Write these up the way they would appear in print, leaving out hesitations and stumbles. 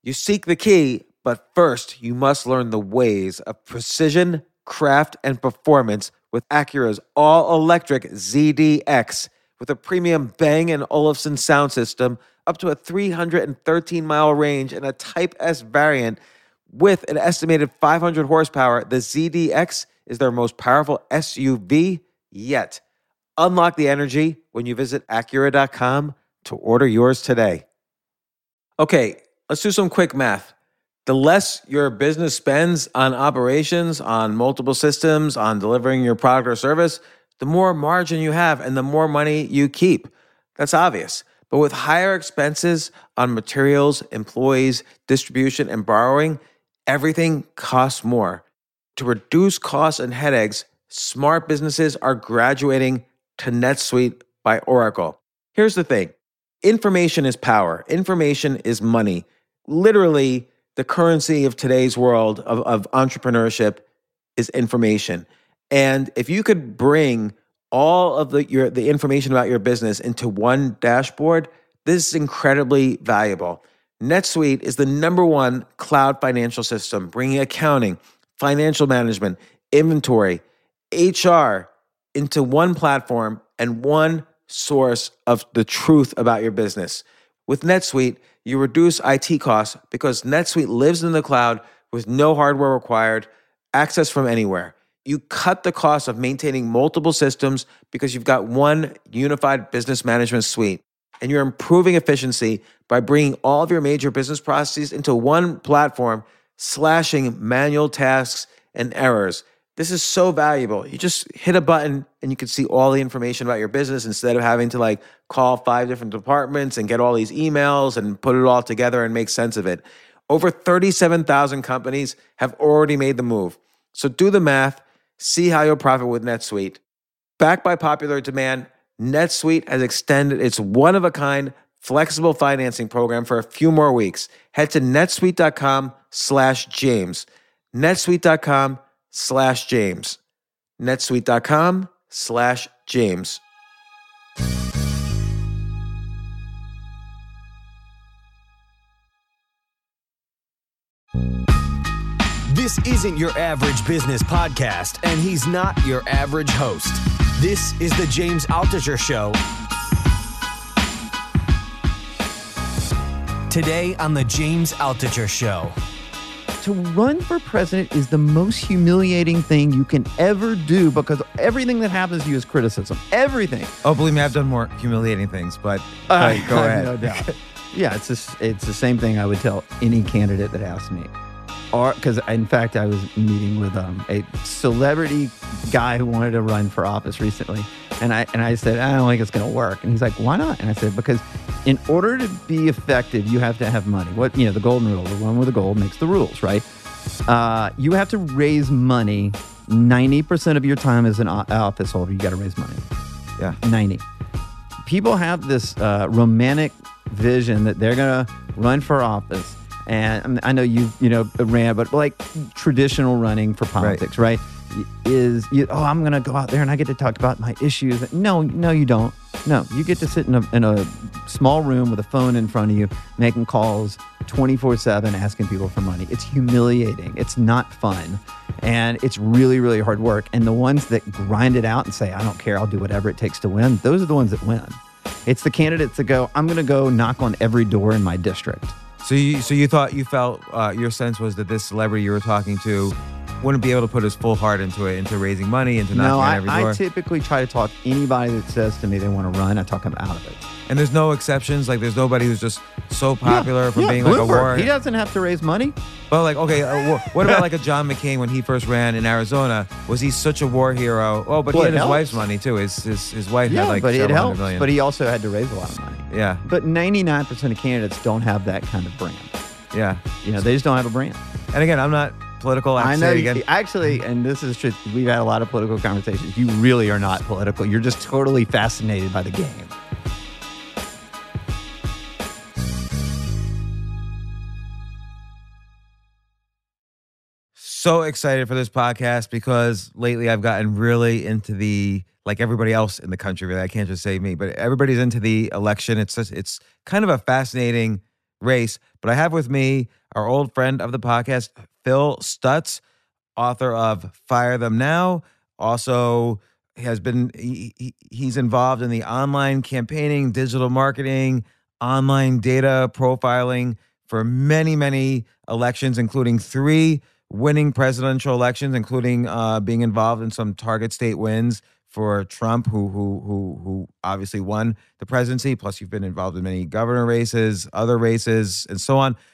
You seek the key, but first you must learn the ways of precision, craft, and performance with Acura's all-electric ZDX. With a premium Bang & Olufsen sound system, up to a 313-mile range, and a Type S variant with an estimated 500 horsepower, the ZDX is their most powerful SUV yet. Unlock the energy when you visit Acura.com to order yours today. Okay, let's do some quick math. The less your business spends on operations, on multiple systems, on delivering your product or service, the more margin you have and the more money you keep. That's obvious. But with higher expenses on materials, employees, distribution, and borrowing, everything costs more. To reduce costs and headaches, smart businesses are graduating to NetSuite by Oracle. Here's the thing. Information is power. Information is money. Literally, the currency of today's world of entrepreneurship is information. And if you could bring all of the information about your business into one dashboard, this is incredibly valuable. NetSuite is the #1 cloud financial system, bringing accounting, financial management, inventory, HR into one platform and one source of the truth about your business. With NetSuite, you reduce IT costs because NetSuite lives in the cloud with no hardware required, access from anywhere. You cut the cost of maintaining multiple systems because you've got one unified business management suite. And you're improving efficiency by bringing all of your major business processes into one platform, slashing manual tasks and errors. This is so valuable. You just hit a button and you can see all the information about your business instead of having to call 5 different departments and get all these emails and put it all together and make sense of it. Over 37,000 companies have already made the move. So do the math, see how you'll profit with NetSuite. Backed by popular demand, NetSuite has extended its one-of-a-kind flexible financing program for a few more weeks. Head to netsuite.com/James. netsuite.com/James. netsuite.com/James. This isn't your average business podcast, and he's not your average host. This is the James Altucher Show. Today on the James Altucher Show. To run for president is the most humiliating thing you can ever do because everything that happens to you is criticism. Everything. Oh, believe me, I've done more humiliating things, but go ahead. No doubt. Yeah, it's the same thing I would tell any candidate that asked me. Because, in fact, I was meeting with a celebrity guy who wanted to run for office recently. And I said, I don't think it's going to work. And he's like, why not? And I said, because in order to be effective, you have to have money. The golden rule, the one with the gold makes the rules, right? You have to raise money 90% of your time as an office holder. You got to raise money. Yeah. 90. People have this romantic vision that they're going to run for office. And I know you ran, but traditional running for politics, right? I'm going to go out there and I get to talk about my issues. No, you don't. No, you get to sit in a small room with a phone in front of you, making calls 24/7, asking people for money. It's humiliating. It's not fun. And it's really, really hard work. And the ones that grind it out and say, I don't care, I'll do whatever it takes to win, those are the ones that win. It's the candidates that go, I'm going to go knock on every door in my district. So you felt your sense was that this celebrity you were talking to wouldn't be able to put his full heart into raising money, into knocking on every door? I typically try to talk anybody that says to me they want to run, I talk them out of it. And there's no exceptions? There's nobody who's just so popular for being Bloomberg, a war? He doesn't have to raise money. Well, what about a John McCain when he first ran in Arizona? Was he such a war hero? Oh, but he had his wife's money too. His wife had but it helps. $100 million. But he also had to raise a lot of money. Yeah. But 99% of candidates don't have that kind of brand. Yeah. They just don't have a brand. And again, I'm not political. I know. Actually, and this is true, we've had a lot of political conversations. You really are not political. You're just totally fascinated by the game. So excited for this podcast because lately I've gotten really into everybody else in the country, really. I can't just say me, but everybody's into the election. It's kind of a fascinating race. But I have with me our old friend of the podcast, Phil Stutz, author of Fire Them Now. Also has been, he's involved in the online campaigning, digital marketing, online data profiling for many, many elections, including 3 winning presidential elections, including being involved in some target state wins for Trump, who obviously won the presidency. Plus, you've been involved in many governor races, other races, and so on.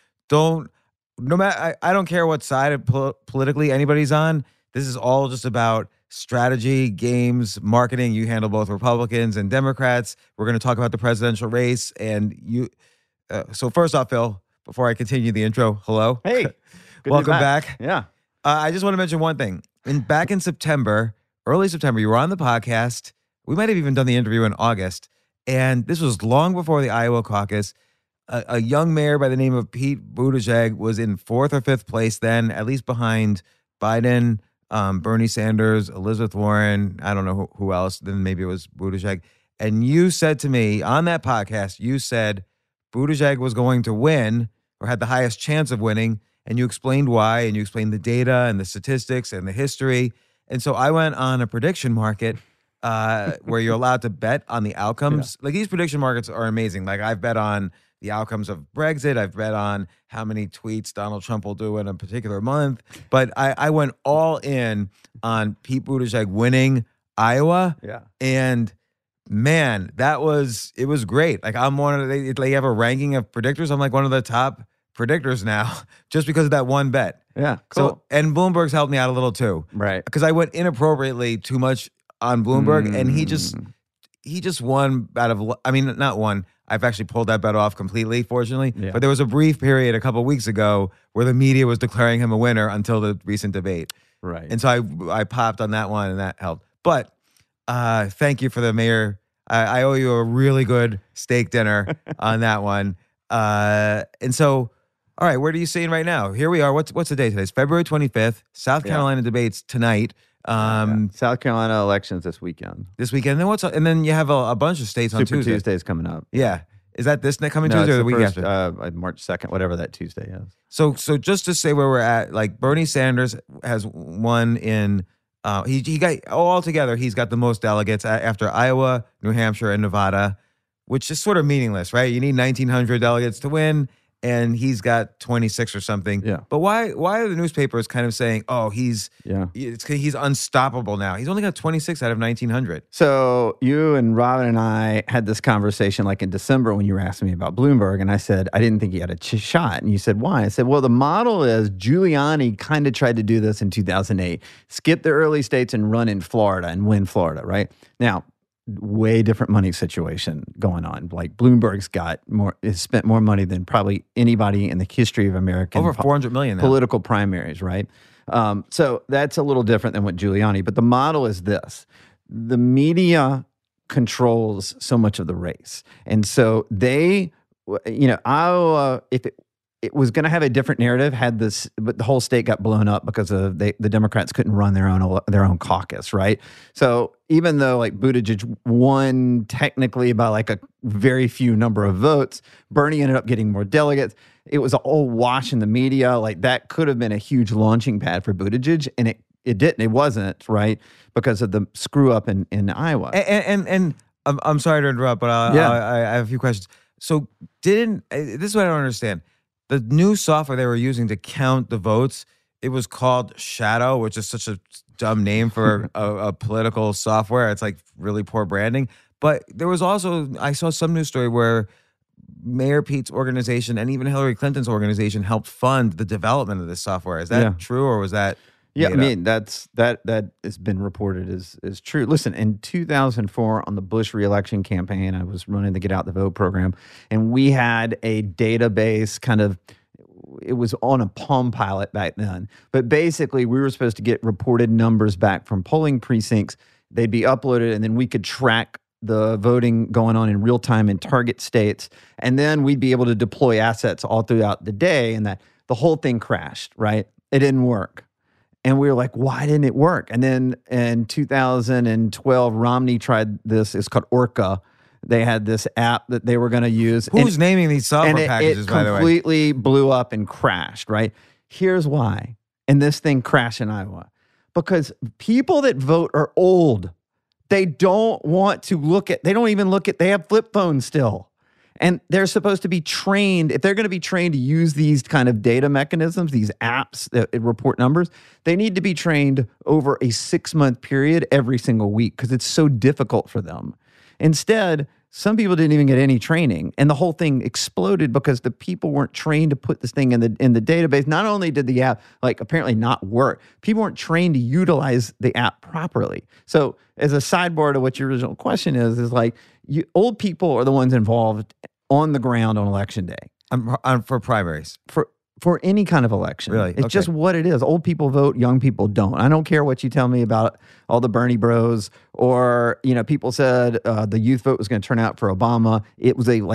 I don't care what side of politically anybody's on. This is all just about strategy, games, marketing. You handle both Republicans and Democrats. We're going to talk about the presidential race, and you. So first off, Phil, before I continue the intro, hello. Hey, welcome back. Yeah. I just want to mention one thing. Back in September, early September, you were on the podcast. We might have even done the interview in August, and this was long before the Iowa caucus. A young mayor by the name of Pete Buttigieg was in 4th or 5th place then, at least behind Biden, Bernie Sanders, Elizabeth Warren. I don't know who else. Then maybe it was Buttigieg. And you said to me on that podcast, you said Buttigieg was going to win or had the highest chance of winning. And you explained why, and you explained the data and the statistics and the history. And so I went on a prediction market where you're allowed to bet on the outcomes. Yeah. Like, these prediction markets are amazing. Like, I've bet on the outcomes of Brexit. I've bet on how many tweets Donald Trump will do in a particular month. But I went all in on Pete Buttigieg winning Iowa. Yeah. And man, it was great. Like, I'm one of they have a ranking of predictors. I'm like one of the top predictors now just because of that one bet. Yeah, cool. So, and Bloomberg's helped me out a little too. Right. Because I went inappropriately too much on Bloomberg, and he just won out of, I mean, not won. I've actually pulled that bet off completely, fortunately. Yeah. But there was a brief period a couple of weeks ago where the media was declaring him a winner until the recent debate. Right. And so I popped on that one, and that helped. But thank you for the mayor. I owe you a really good steak dinner on that one. And so, all right, where are you sitting right now? Here we are. What's the date today? It's February 25th. South Carolina debates tonight. South Carolina elections this weekend. And then you have a bunch of states on Tuesday. Super Tuesday's coming up. Yeah. Is that this coming Tuesday or the week after? March 2nd, whatever that Tuesday is. So just to say where we're at, like, Bernie Sanders has won in, he got, altogether, he's got the most delegates after Iowa, New Hampshire, and Nevada, which is sort of meaningless, right? You need 1,900 delegates to win, and he's got 26 or something. Yeah. But why are the newspapers kind of saying, oh, he's unstoppable now? He's only got 26 out of 1,900. So you and Robin and I had this conversation like in December when you were asking me about Bloomberg, and I said, I didn't think he had a shot. And you said, why? I said, well, the model is Giuliani kind of tried to do this in 2008, skip the early states and run in Florida and win Florida, right? Now, way different money situation going on. Like, Bloomberg's has spent more money than probably anybody in the history of American over $400 million now. Political primaries, right? So that's a little different than what Giuliani. But the model is this: the media controls so much of the race, and so they, Iowa, if it was going to have a different narrative but the whole state got blown up because of the Democrats couldn't run their own caucus, right? So even though like Buttigieg won technically by like a very few number of votes, Bernie ended up getting more delegates. It was all wash in the media. Like, that could have been a huge launching pad for Buttigieg, and it didn't. It wasn't, right? Because of the screw up in Iowa. And I'm sorry to interrupt, but I have a few questions. So this is what I don't understand. The new software they were using to count the votes, it was called Shadow, which is such a dumb name for a political software. It's like really poor branding. But there was also, I saw some news story where Mayor Pete's organization and even Hillary Clinton's organization helped fund the development of this software. Is that true, or was that? Yeah, I mean, that has been reported as true. Listen, in 2004, on the Bush reelection campaign, I was running the Get Out the Vote program, and we had a database it was on a Palm Pilot back then. But basically, we were supposed to get reported numbers back from polling precincts. They'd be uploaded, and then we could track the voting going on in real time in target states. And then we'd be able to deploy assets all throughout the day, and that the whole thing crashed, right? It didn't work. And we were like, why didn't it work? And then in 2012, Romney tried this. It's called Orca. They had this app that they were going to use. Who's naming these software packages, by the way? It completely blew up and crashed, right? Here's why. And this thing crashed in Iowa. Because people that vote are old. They don't want to they don't even look at, they have flip phones still. And they're supposed to be trained, if they're going to be trained to use these kind of data mechanisms, these apps that report numbers, they need to be trained over a 6-month period every single week because it's so difficult for them. Instead, some people didn't even get any training, and the whole thing exploded because the people weren't trained to put this thing in the database. Not only did the app apparently not work, people weren't trained to utilize the app properly. So, as a sidebar to what your original question is old people are the ones involved on the ground on election day. For primaries. For any kind of election. Really? It's just what it is. Old people vote, young people don't. I don't care what you tell me about all the Bernie bros or, people said the youth vote was going to turn out for Obama. It was a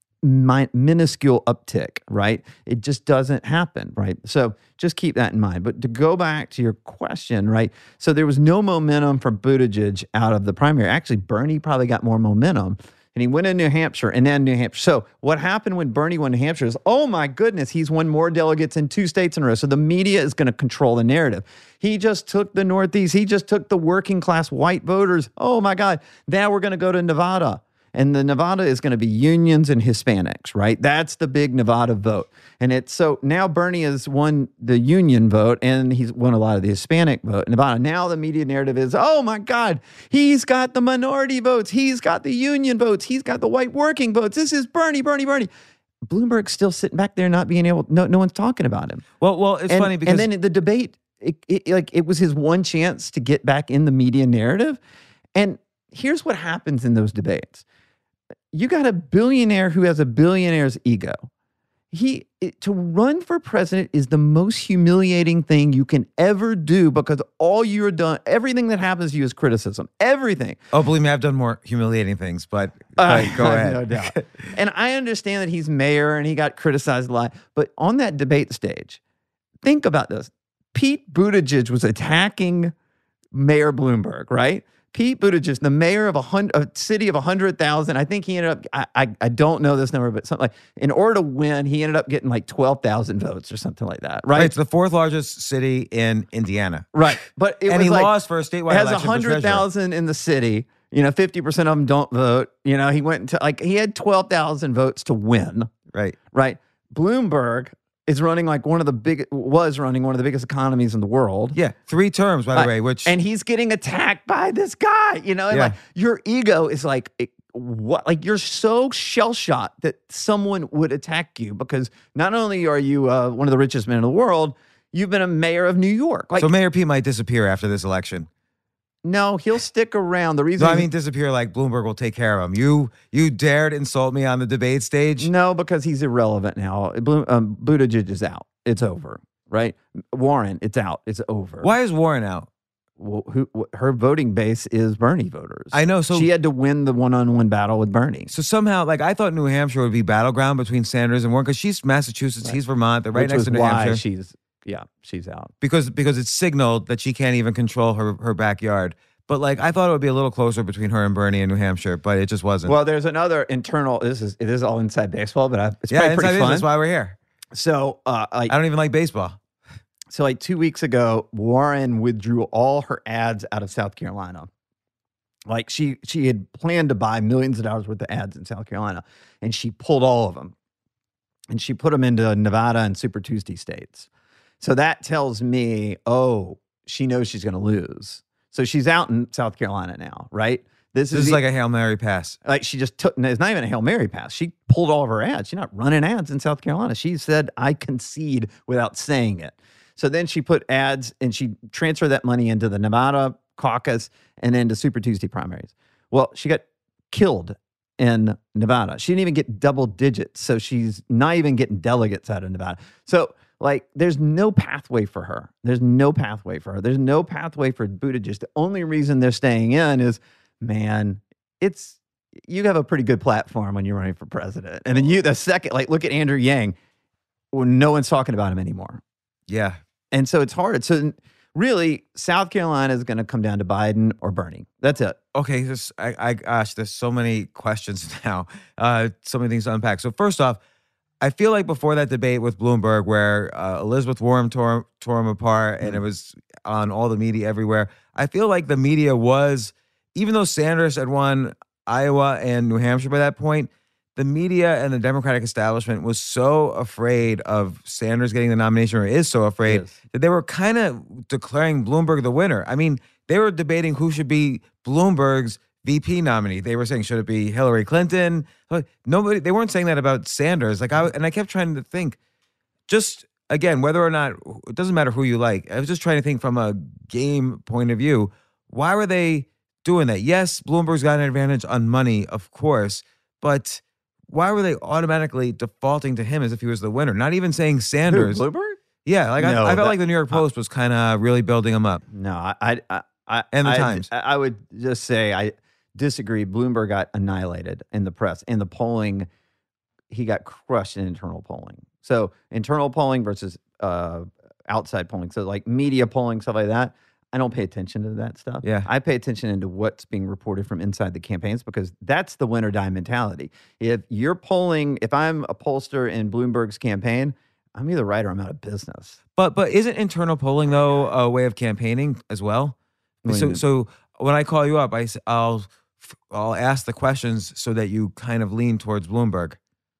minuscule uptick, right? It just doesn't happen, right? So just keep that in mind. But to go back to your question, right? So there was no momentum for Buttigieg out of the primary. Actually, Bernie probably got more momentum. And he went in New Hampshire and then New Hampshire. So what happened when Bernie won New Hampshire is, oh my goodness, he's won more delegates in 2 states in a row. So the media is going to control the narrative. He just took the Northeast. He just took the working class white voters. Oh my God. Now we're going to go to Nevada. And the Nevada is going to be unions and Hispanics, right? That's the big Nevada vote. And so now Bernie has won the union vote and he's won a lot of the Hispanic vote in Nevada. Now the media narrative is, oh my God, he's got the minority votes. He's got the union votes. He's got the white working votes. This is Bernie. Bloomberg's still sitting back there not being able, no one's talking about him. Well, it's funny because... And then the debate, it was his one chance to get back in the media narrative. And here's what happens in those debates. You got a billionaire who has a billionaire's ego. To run for president is the most humiliating thing you can ever do because everything that happens to you is criticism. Everything. Oh, believe me, I've done more humiliating things, but go ahead. No doubt. And I understand that he's mayor and he got criticized a lot, but on that debate stage, think about this. Pete Buttigieg was attacking Mayor Bloomberg, right? Pete Buttigieg, the mayor of a city of 100,000, I think he ended up, I don't know this number, but something in order to win, he ended up getting 12,000 votes or something like that, right? It's the 4th largest city in Indiana. Right. But he lost for a statewide election. It has 100,000 in the city. 50% of them don't vote. He went into, he had 12,000 votes to win. Right. Right. Bloomberg is running one of the biggest economies in the world. Yeah, 3 terms, by the way. And he's getting attacked by this guy. And your ego is what? You're so shell-shocked that someone would attack you because not only are you one of the richest men in the world, you've been a mayor of New York. So Mayor Pete might disappear after this election. No, he'll stick around. The reason disappear Bloomberg will take care of him. You dared insult me on the debate stage? No, because he's irrelevant now. Buttigieg is out. It's over, right? Warren, it's out. It's over. Why is Warren out? Well, her voting base is Bernie voters. I know. So she had to win the one-on-one battle with Bernie. So somehow, I thought New Hampshire would be battleground between Sanders and Warren because she's Massachusetts, right. He's Vermont. They're right next to New Hampshire. She's out. Because it's signaled that she can't even control her backyard. But I thought it would be a little closer between her and Bernie in New Hampshire, but it just wasn't. Well, there's another internal. It is all inside baseball, but it's probably pretty fun. That's why we're here. So I don't even like baseball. So 2 weeks ago, Warren withdrew all her ads out of South Carolina. She had planned to buy millions of dollars worth of ads in South Carolina, and she pulled all of them, and she put them into Nevada and Super Tuesday states. So that tells me, she knows she's going to lose. So she's out in South Carolina now, right? This is like a Hail Mary pass. She just took, it's not even a Hail Mary pass. She pulled all of her ads. She's not running ads in South Carolina. She said, I concede without saying it. So then she put ads and she transferred that money into the Nevada caucus and into Super Tuesday primaries. Well, she got killed in Nevada. She didn't even get double digits. So she's not even getting delegates out of Nevada. So there's no pathway for her. There's no pathway for Buttigieg. The only reason they're staying in is, man, you have a pretty good platform when you're running for president. And then the second, look at Andrew Yang. Well, no one's talking about him anymore. Yeah. And so it's hard. So really, South Carolina is going to come down to Biden or Bernie. That's it. Okay, gosh, there's so many questions now, so many things to unpack. So first off, I feel like before that debate with Bloomberg, where Elizabeth Warren tore him apart, and it was on all the media everywhere, I feel like the media was, even though Sanders had won Iowa and New Hampshire by that point, the media and the Democratic establishment was so afraid of Sanders getting the nomination, or is so afraid, that they were kind of declaring Bloomberg the winner. I mean, they were debating who should be Bloomberg's VP nominee. They were saying, should it be Hillary Clinton? Nobody. They weren't saying that about Sanders. I kept trying to think, just again, whether or not, it doesn't matter who you like. I was just trying to think from a game point of view. Why were they doing that? Yes, Bloomberg's got an advantage on money, of course, but why were they automatically defaulting to him as if he was the winner? Not even saying Sanders. Who, Bloomberg? Yeah, like I felt like the New York Post was kind of really building him up. No, and the Times. I would just say I disagree. Bloomberg got annihilated in the press. In the polling, he got crushed in internal polling. So internal polling versus outside polling. So like media polling, stuff like that. I don't pay attention to that stuff. Yeah. I pay attention into what's being reported from inside the campaigns, because that's the win or die mentality. If you're polling, if I'm a pollster in Bloomberg's campaign, I'm either right or I'm out of business. But isn't internal polling though a way of campaigning as well? So when I call you up, I'll ask the questions so that you kind of lean towards Bloomberg.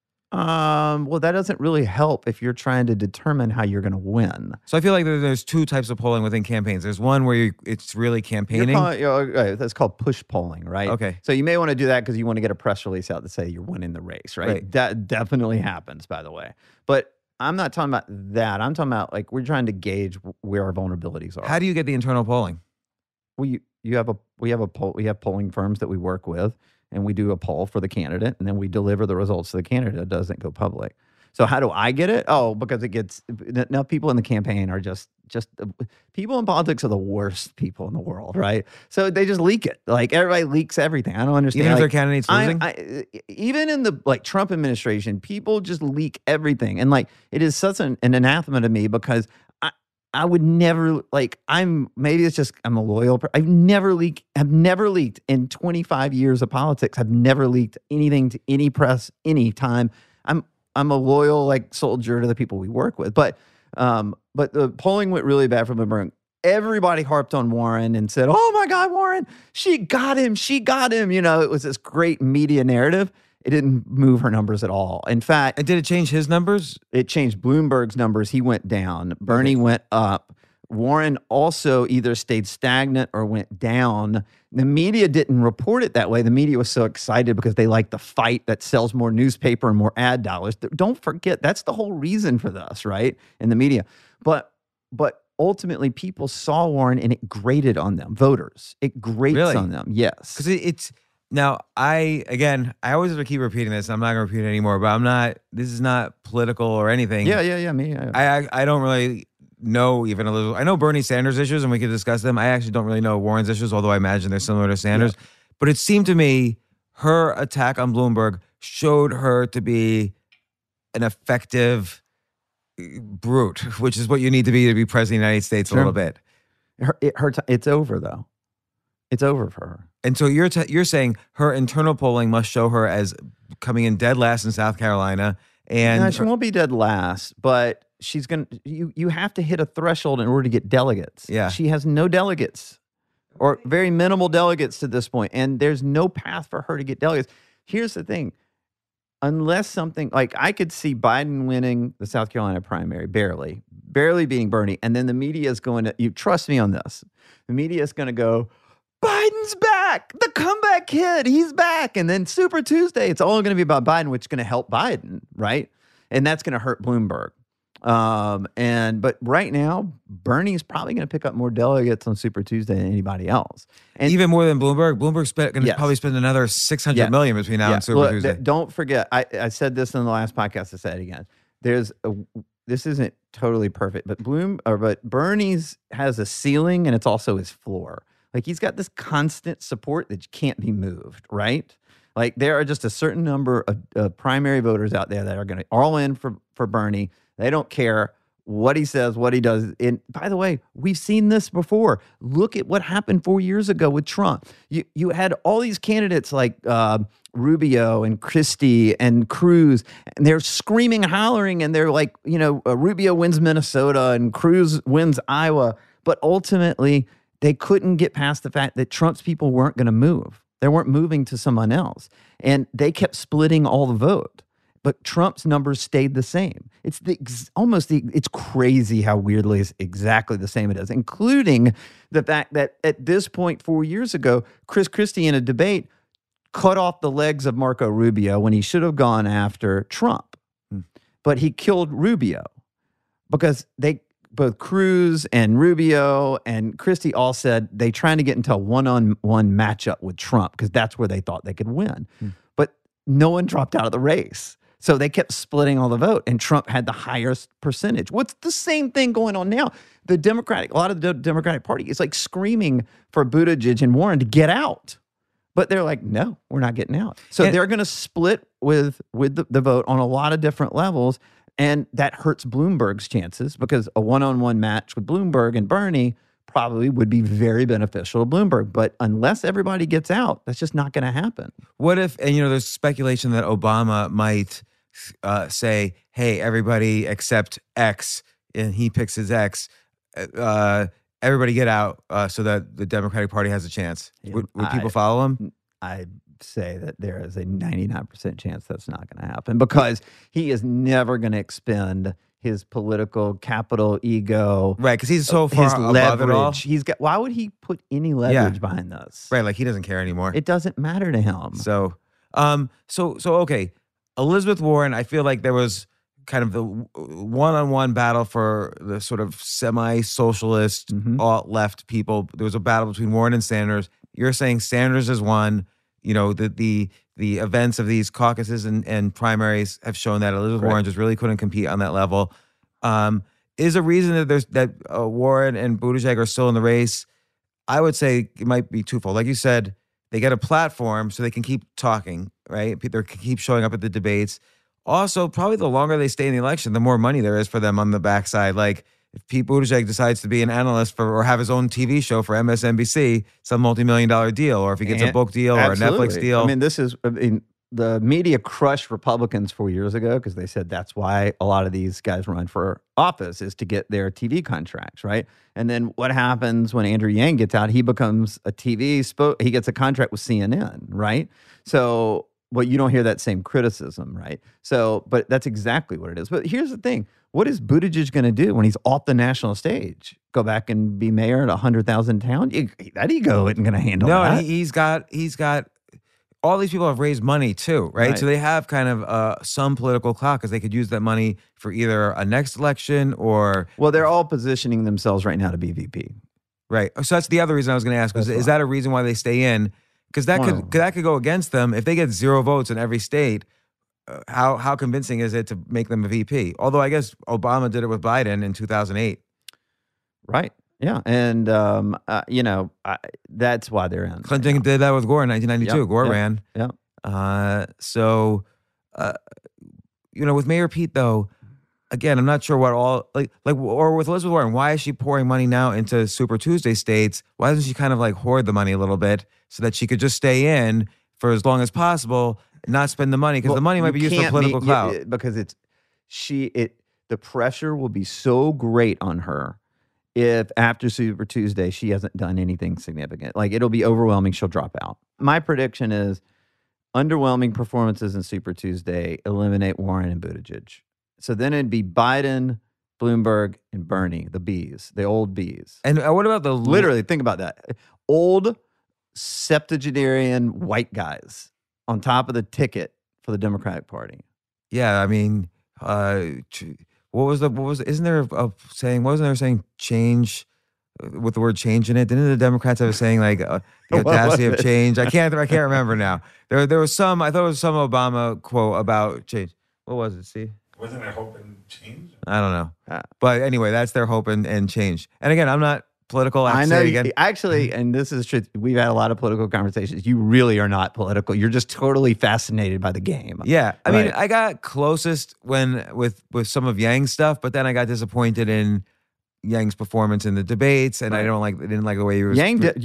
Well, that doesn't really help if you're trying to determine how you're going to win. So I feel like there's two types of polling within campaigns. There's one where it's really campaigning. That's called push polling, right? Okay. So you may want to do that because you want to get a press release out to say you're winning the race, right? That definitely happens, by the way. But I'm not talking about that. I'm talking about like we're trying to gauge where our vulnerabilities are. How do you get the internal polling? We have polling firms that we work with, and we do a poll for the candidate, and then we deliver the results to the candidate. It doesn't go public. So how do I get it? Oh, because it gets, now people in the campaign are just people in politics are the worst people in the world, right? So they just leak it. Like everybody leaks everything. I don't understand. Even if their candidate's losing? Even in the like Trump administration, people just leak everything. And like, it is such an anathema to me because I would never, like, I'm a loyal person. I've never leaked in 25 years of politics. I've never leaked anything to any press, anytime. I'm a loyal, like, soldier to the people we work with. But the polling went really bad for Bloomberg. Everybody harped on Warren and said, oh my God, Warren, she got him. You know, it was this great media narrative. It didn't move her numbers at all. In fact, and did it change his numbers? It changed Bloomberg's numbers. He went down. Bernie went up. Warren also either stayed stagnant or went down. The media didn't report it that way. The media was so excited because they like the fight that sells more newspaper and more ad dollars. Don't forget, that's the whole reason for this, right? In the media. But ultimately, people saw Warren and it grated on them. Voters. It grates on them. Yes. Because it's... Now, I always have to keep repeating this. I'm not going to repeat it anymore, but this is not political or anything. Yeah, me. I don't really know even a little. I know Bernie Sanders' issues, and we could discuss them. I actually don't really know Warren's issues, although I imagine they're similar to Sanders. Yeah. But it seemed to me her attack on Bloomberg showed her to be an effective brute, which is what you need to be president of the United States a little bit. It's over, though. It's over for her. And so you're saying her internal polling must show her as coming in dead last in South Carolina, and no, she won't be dead last, but she's gonna. You have to hit a threshold in order to get delegates. Yeah, she has no delegates, or very minimal delegates to this point, and there's no path for her to get delegates. Here's the thing: unless something like I could see Biden winning the South Carolina primary, barely beating Bernie, and then the media is going to. You trust me on this. The media is going to go, Biden's back. The comeback kid, he's back. And then Super Tuesday, it's all going to be about Biden, which is going to help Biden, right? And that's going to hurt Bloomberg. But right now, Bernie's probably going to pick up more delegates on Super Tuesday than anybody else. And even more than Bloomberg. Bloomberg's going to probably spend another $600 million between now and Super Tuesday. Don't forget, I said this in the last podcast. I said it again. This isn't totally perfect, but Bernie's has a ceiling and it's also his floor. Like he's got this constant support that can't be moved, right? Like there are just a certain number of primary voters out there that are going to all in for Bernie. They don't care what he says, what he does. And by the way, we've seen this before. Look at what happened 4 years ago with Trump. You had all these candidates like Rubio and Christie and Cruz, and they're screaming and hollering, and they're like, Rubio wins Minnesota and Cruz wins Iowa. But ultimately, they couldn't get past the fact that Trump's people weren't going to move. They weren't moving to someone else. And they kept splitting all the vote. But Trump's numbers stayed the same. It's it's crazy how weirdly it's exactly the same it is, including the fact that at this point 4 years ago, Chris Christie in a debate cut off the legs of Marco Rubio when he should have gone after Trump. But he killed Rubio because both Cruz and Rubio and Christie all said they trying to get into a one-on-one matchup with Trump because that's where they thought they could win. But no one dropped out of the race. So they kept splitting all the vote, and Trump had the highest percentage. What's the same thing going on now? A lot of the Democratic Party is like screaming for Buttigieg and Warren to get out. But they're like, no, we're not getting out. So they're going to split with the vote on a lot of different levels, and that hurts Bloomberg's chances because a one-on-one match with Bloomberg and Bernie probably would be very beneficial to Bloomberg. But unless everybody gets out, that's just not going to happen. What if, and there's speculation that Obama might say, hey, everybody except X, and he picks his X, everybody get out so that the Democratic Party has a chance. Would people follow him? I say that there is a 99% chance that's not going to happen because he is never going to expend his political capital, ego. Right, because he's so far above it all. Why would he put any leverage behind this? Right, like he doesn't care anymore. It doesn't matter to him. So okay. Elizabeth Warren, I feel like there was kind of the one-on-one battle for the sort of semi-socialist, alt-left people. There was a battle between Warren and Sanders. You're saying Sanders has won. The events of these caucuses and primaries have shown that Elizabeth Warren just really couldn't compete on that level. Is a reason that Warren and Buttigieg are still in the race? I would say it might be twofold. Like you said, they get a platform so they can keep talking, right? They can keep showing up at the debates. Also, probably the longer they stay in the election, the more money there is for them on the backside. Like if Pete Buttigieg decides to be an analyst or have his own TV show for MSNBC, it's a multi-million-dollar deal, or if he gets a book deal or a Netflix deal. I mean, the media crushed Republicans 4 years ago because they said that's why a lot of these guys run for office is to get their TV contracts, right? And then what happens when Andrew Yang gets out? He becomes a he gets a contract with CNN, right? So, you don't hear that same criticism, right? So, but that's exactly what it is. But here's the thing. What is Buttigieg going to do when he's off the national stage? Go back and be mayor at 100,000 town? That ego isn't going to handle that. No, he's got all these people have raised money too, right? So they have kind of some political clout because they could use that money for either a next election or... Well, they're all positioning themselves right now to be VP. Right. So that's the other reason I was going to ask. Is that a reason why they stay in? Because that could go against them. If they get 0 votes in every state, how convincing is it to make them a VP? Although I guess Obama did it with Biden in 2008. Right. Yeah. And, that's why they're in. Clinton did that with Gore in 1992. Gore ran. Yeah. With Mayor Pete, though, again, I'm not sure what all, or with Elizabeth Warren, why is she pouring money now into Super Tuesday states? Why doesn't she kind of hoard the money a little bit so that she could just stay in for as long as possible and not spend the money? Because the money might be used for political clout. Because the pressure will be so great on her if after Super Tuesday she hasn't done anything significant. It'll be overwhelming. She'll drop out. My prediction is underwhelming performances in Super Tuesday eliminate Warren and Buttigieg. So then it'd be Biden, Bloomberg, and Bernie, the bees, the old bees. And what about literally, think about that. Old septuagenarian white guys on top of the ticket for the Democratic Party. Yeah, I mean, isn't there a saying, wasn't there a saying change with the word change in it? Didn't the Democrats have a saying the audacity of change? I can't remember now. There was some, I thought it was some Obama quote about change. What was it, Steve? Wasn't there hope and change? I don't know. But anyway, that's their hope and change. And again, I'm not political? I know. Again? Actually, and this is true. We've had a lot of political conversations. You really are not political. You're just totally fascinated by the game. Yeah. I mean, Right. I got closest with some of Yang's stuff, but then I got disappointed in Yang's performance in the debates, and I didn't like the way he was.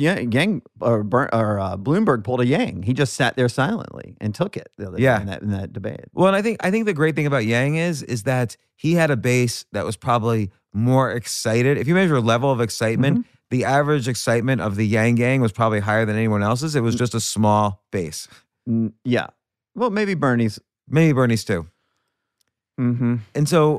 Bloomberg pulled a Yang. He just sat there silently and took it the other day in that debate. Well, and I think the great thing about Yang is that he had a base that was probably more excited. If you measure level of excitement, the average excitement of the Yang gang was probably higher than anyone else's. It was just a small base. Yeah. Well, maybe Bernie's. Maybe Bernie's too. Mm-hmm. And so,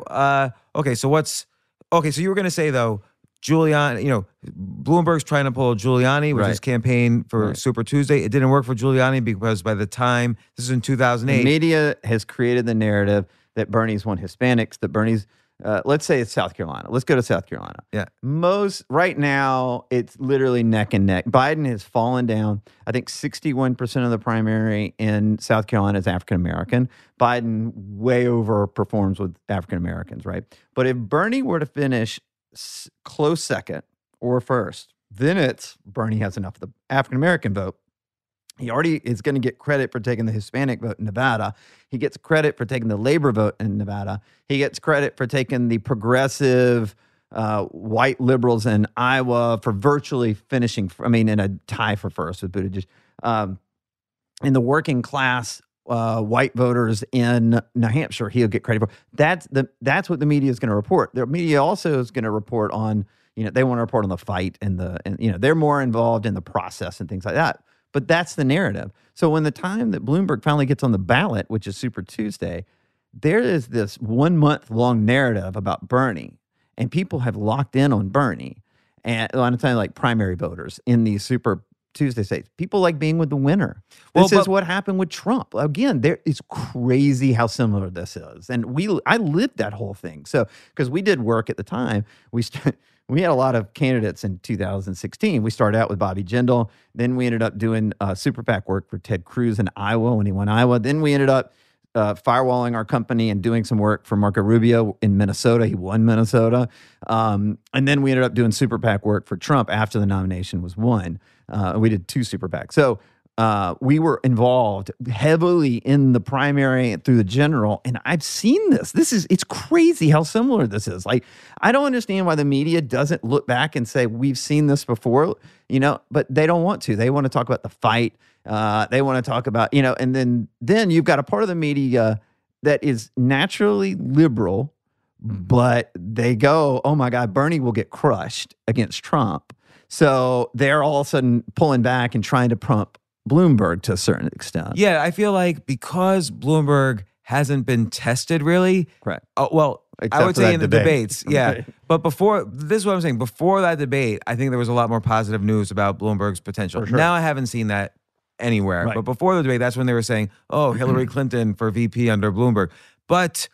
so you were going to say, though, Giuliani, Bloomberg's trying to pull Giuliani with his campaign for Super Tuesday. It didn't work for Giuliani because by the time, this is in 2008. The media has created the narrative that Bernie's won Hispanics, that Bernie's, let's say it's South Carolina. Let's go to South Carolina. Yeah. Right now, it's literally neck and neck. Biden has fallen down. I think 61% of the primary in South Carolina is African American. Biden way overperforms with African Americans, right? But if Bernie were to finish close second or first, then it's Bernie has enough of the African American vote. He already is going to get credit for taking the Hispanic vote in Nevada. He gets credit for taking the labor vote in Nevada. He gets credit for taking the progressive white liberals in Iowa for virtually finishing, in a tie for first with Buttigieg. In the working class white voters in New Hampshire, he'll get credit for. That's what the media is going to report. The media also is going to report on, they want to report on the fight and they're more involved in the process and things like that. But that's the narrative. So when the time that Bloomberg finally gets on the ballot, which is Super Tuesday, there is this 1 month long narrative about Bernie, and people have locked in on Bernie. And I'm telling you, like primary voters in these Super Tuesday states, people like being with the winner. This is what happened with Trump. Again, it's crazy how similar this is. And I lived that whole thing. So because we did work at the time, we had a lot of candidates in 2016. We started out with Bobby Jindal. Then we ended up doing super PAC work for Ted Cruz in Iowa when he won Iowa. Then we ended up firewalling our company and doing some work for Marco Rubio in Minnesota. He won Minnesota. And then we ended up doing super PAC work for Trump after the nomination was won. We did 2 super PACs. So we were involved heavily in the primary through the general, and I've seen this. It's crazy how similar this is. Like, I don't understand why the media doesn't look back and say, we've seen this before, but they don't want to. They want to talk about the fight. They want to talk about, and then you've got a part of the media that is naturally liberal, but they go, oh my God, Bernie will get crushed against Trump. So they're all of a sudden pulling back and trying to pump Bloomberg to a certain extent. Yeah, I feel like because Bloomberg hasn't been tested really. Correct. I would say in the debates. Yeah. Right. But this is what I'm saying. Before that debate, I think there was a lot more positive news about Bloomberg's potential. For sure. Now I haven't seen that anywhere. Right. But before the debate, that's when they were saying, oh, Hillary Clinton for VP under Bloomberg. But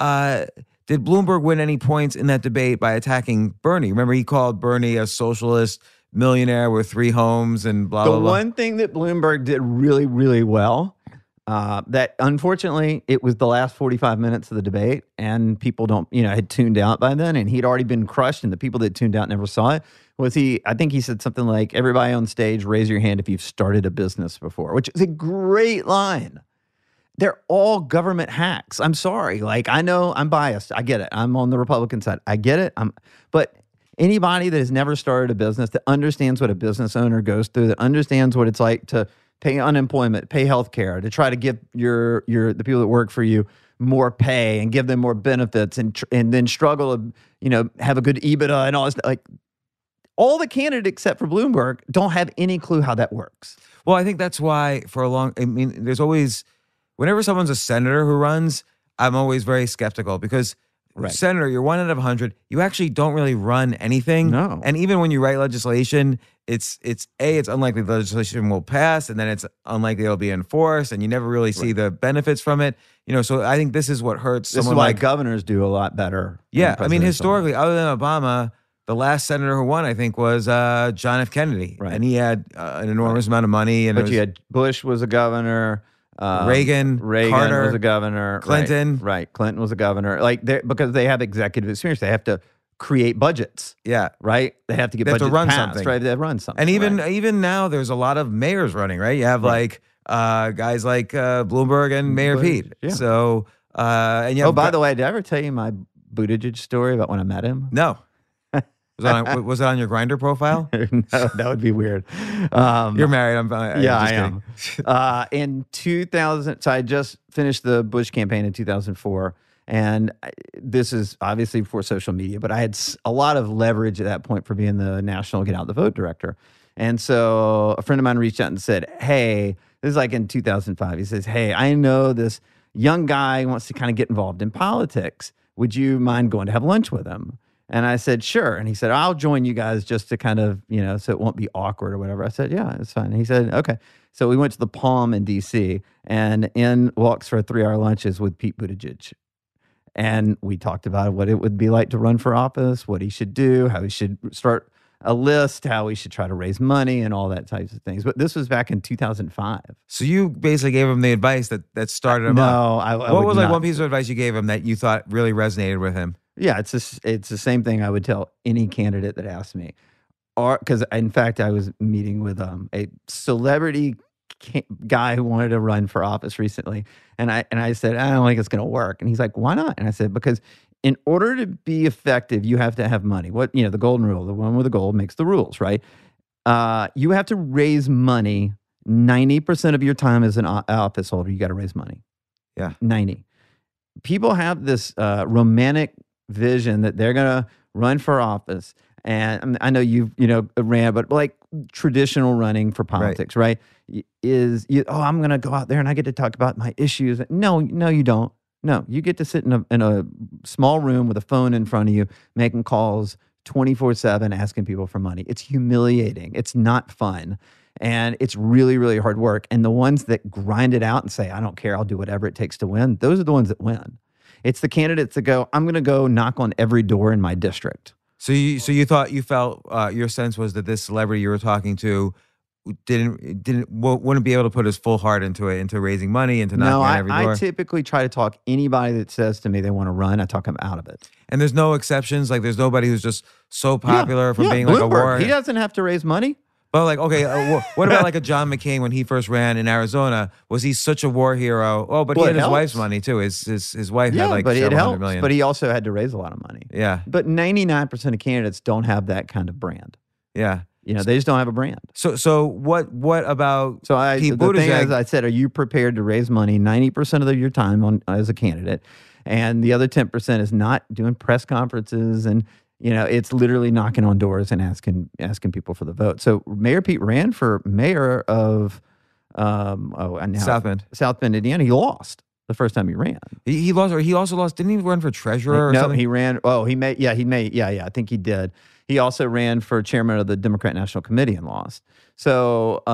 did Bloomberg win any points in that debate by attacking Bernie? Remember, he called Bernie a socialist millionaire with 3 homes and blah, blah, blah. The one thing that Bloomberg did really, really well, that unfortunately it was the last 45 minutes of the debate and people had tuned out by then and he'd already been crushed and the people that tuned out never saw it, I think he said something like, everybody on stage, raise your hand if you've started a business before, which is a great line. They're all government hacks. I'm sorry. Like, I know I'm biased. I get it. I'm on the Republican side. I get it. But anybody that has never started a business, that understands what a business owner goes through, that understands what it's like to pay unemployment, pay health care, to try to give the people that work for you more pay and give them more benefits and then struggle to, have a good EBITDA and all this. Like, all the candidates except for Bloomberg don't have any clue how that works. Well, I think that's why there's always, whenever someone's a senator who runs, I'm always very skeptical because senator, you're 1 out of 100. You actually don't really run anything. No. And even when you write legislation, it's unlikely the legislation will pass, and then it's unlikely it'll be enforced, and you never really see the benefits from it. So I think this is what hurts This someone is why like governors do a lot better. Yeah, I mean, historically, other than Obama, the last senator who won, I think, was John F. Kennedy. Right. And he had an enormous amount of money. But you had Bush was a governor. Reagan, Carter, was a governor. Clinton. Right. Clinton was a governor. Because they have executive experience. They have to create budgets. Yeah. Right? They have to get They have to budgets run passed, something. right? They have to run something. And even right? even now, there's a lot of mayors running, right? You have Right. guys like Bloomberg and Mayor Pete. yeah. So, and you have by the way, did I ever tell you my Buttigieg story about when I met him? no. Was it on your Grindr profile? No, that would be weird. You're married. I'm Yeah, just I kidding. am. In 2000, so I just finished the Bush campaign in 2004. And this is obviously before social media, but I had a lot of leverage at that point for being the national Get Out the Vote director. And so a friend of mine reached out and said, hey, this is like in 2005. He says, hey, I know this young guy wants to kind of get involved in politics. Would you mind going to have lunch with him? And I said, sure. And he said, I'll join you guys just to kind of, so it won't be awkward or whatever. I said, yeah, it's fine. And he said, okay. So we went to the Palm in D.C. and in walks for 3-hour lunches with Pete Buttigieg. And we talked about what it would be like to run for office, what he should do, how he should start a list, how he should try to raise money and all that types of things. But this was back in 2005. So you basically gave him the advice that started him up. No, I What would was not. one piece of advice you gave him that you thought really resonated with him? Yeah, it's the same thing I would tell any candidate that asked me. Or because in fact, I was meeting with a celebrity guy who wanted to run for office recently, and I said, I don't think it's going to work. And he's like, why not? And I said, because in order to be effective, you have to have money. The golden rule, the one with the gold makes the rules, right? You have to raise money 90% of your time as an office holder. You got to raise money. Yeah, 90. People have this romantic vision that they're going to run for office. And I know you've ran, but like traditional running for politics, right? I'm going to go out there and I get to talk about my issues. No, you don't. No, you get to sit in a small room with a phone in front of you, making calls 24/7, asking people for money. It's humiliating. It's not fun. And it's really, really hard work. And the ones that grind it out and say, I don't care, I'll do whatever it takes to win, those are the ones that win. It's the candidates that go, I'm going to go knock on every door in my district. So you felt your sense was that this celebrity you were talking to wouldn't be able to put his full heart into raising money, into knocking on every door. I typically try to talk anybody that says to me they want to run, I talk them out of it. And there's no exceptions. Like there's nobody who's just so popular from being like a Bloomberg, warrior. he doesn't have to raise money. But like, okay, what about like a John McCain when he first ran in Arizona? Was he such a war hero? Oh, but he had his wife's money too. His wife had like but it several helps. hundred million. But he also had to raise a lot of money. Yeah. But 99% of candidates don't have that kind of brand. Yeah. They just don't have a brand. So what about Pete the thing Buttigieg? is, I said, are you prepared to raise money 90% of your time as a candidate? And the other 10% is not doing press conferences and it's literally knocking on doors and asking people for the vote. So Mayor Pete ran for mayor of South Bend, Indiana. He lost the first time he ran. He lost, or he also lost. Didn't he run for treasurer or something? No, he ran. Oh, he made. Yeah, I think he did. He also ran for chairman of the Democrat National Committee and lost. So,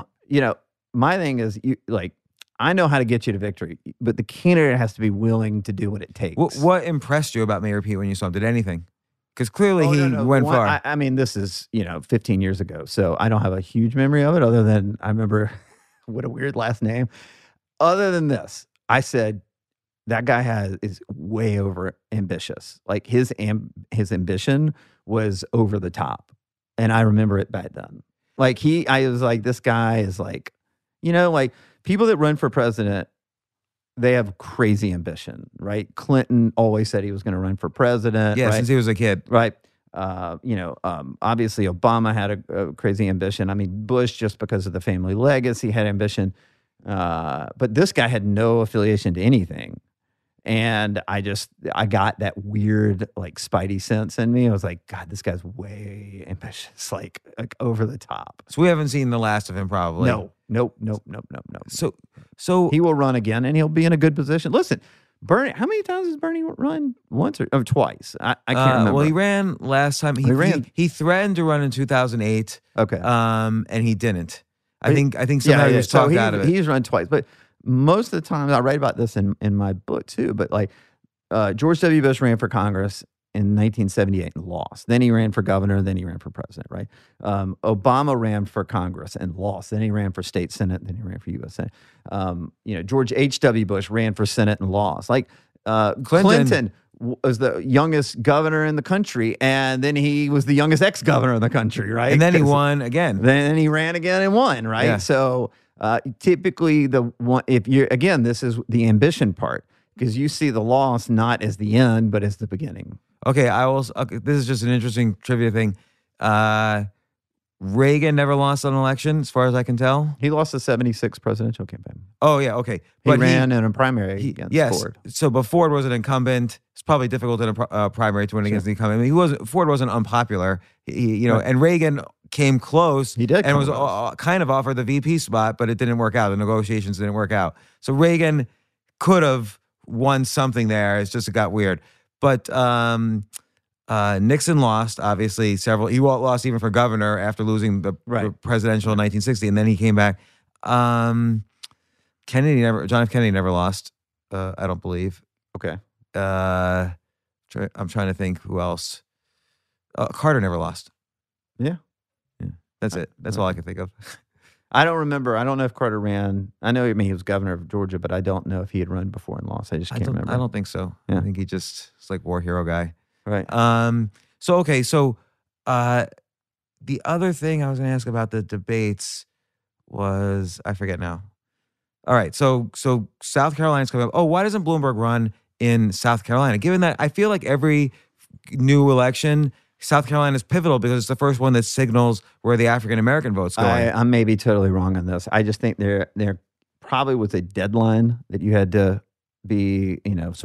my thing is, I know how to get you to victory, but the candidate has to be willing to do what it takes. What impressed you about Mayor Pete when you saw him? Did anything? Because clearly he went far. I mean, this is 15 years ago, so I don't have a huge memory of it. Other than I remember, what a weird last name. Other than this, I said that guy is way over ambitious. Like his ambition was over the top, and I remember it back then. I was like, this guy is like, like people that run for president. They have crazy ambition, right? Clinton always said he was going to run for president. Yeah, right? Since he was a kid. Right. Obviously Obama had a crazy ambition. I mean, Bush, just because of the family legacy, had ambition. But this guy had no affiliation to anything. And I got that weird, like, spidey sense in me. I was like, God, this guy's way ambitious, like over the top. So we haven't seen the last of him, probably. No. So he will run again, and he'll be in a good position. Listen, Bernie, how many times has Bernie run? Once or twice? I can't remember. Well, he ran last time. He threatened to run in 2008. Okay. And he didn't. I think somehow he was talked out of it. He's run twice, but most of the time, I write about this in my book too. But like George W. Bush ran for Congress in 1978 and lost. Then he ran for governor. Then he ran for president. Right. Obama ran for Congress and lost. Then he ran for state senate. Then he ran for U.S. Senate. George H.W. Bush ran for Senate and lost. Like Clinton was the youngest governor in the country, and then he was the youngest ex-governor in the country, right? And then he won again. Then he ran again and won, right? Yeah. So typically, this is the ambition part, because you see the loss not as the end, but as the beginning. Okay, this is just an interesting trivia thing. Reagan never lost an election, as far as I can tell. He lost the 76 presidential campaign. Oh, yeah, okay. He ran in a primary against Ford. So, but Ford was an incumbent. It's probably difficult in a primary to win against the incumbent. I mean, Ford wasn't unpopular. And Reagan came close. He did, and was kind of offered the VP spot, but it didn't work out. The negotiations didn't work out. So Reagan could have won something there. It's just it got weird. But Nixon lost, obviously, several. He lost even for governor after losing the presidential in 1960, and then he came back. John F. Kennedy never lost, I don't believe. Okay. I'm trying to think who else. Carter never lost. Yeah. That's it. That's all I can think of. I don't remember. I don't know if Carter ran. I know he was governor of Georgia, but I don't know if he had run before and lost. I just can't remember. I don't think so. Yeah. I think he just is like war hero guy. Right. So the other thing I was going to ask about the debates was, I forget now. All right. So South Carolina's coming up. Oh, why doesn't Bloomberg run in South Carolina? Given that I feel like every new election, South Carolina is pivotal because it's the first one that signals where the African-American vote's going. I may be totally wrong on this. I just think there probably was a deadline that you had to be,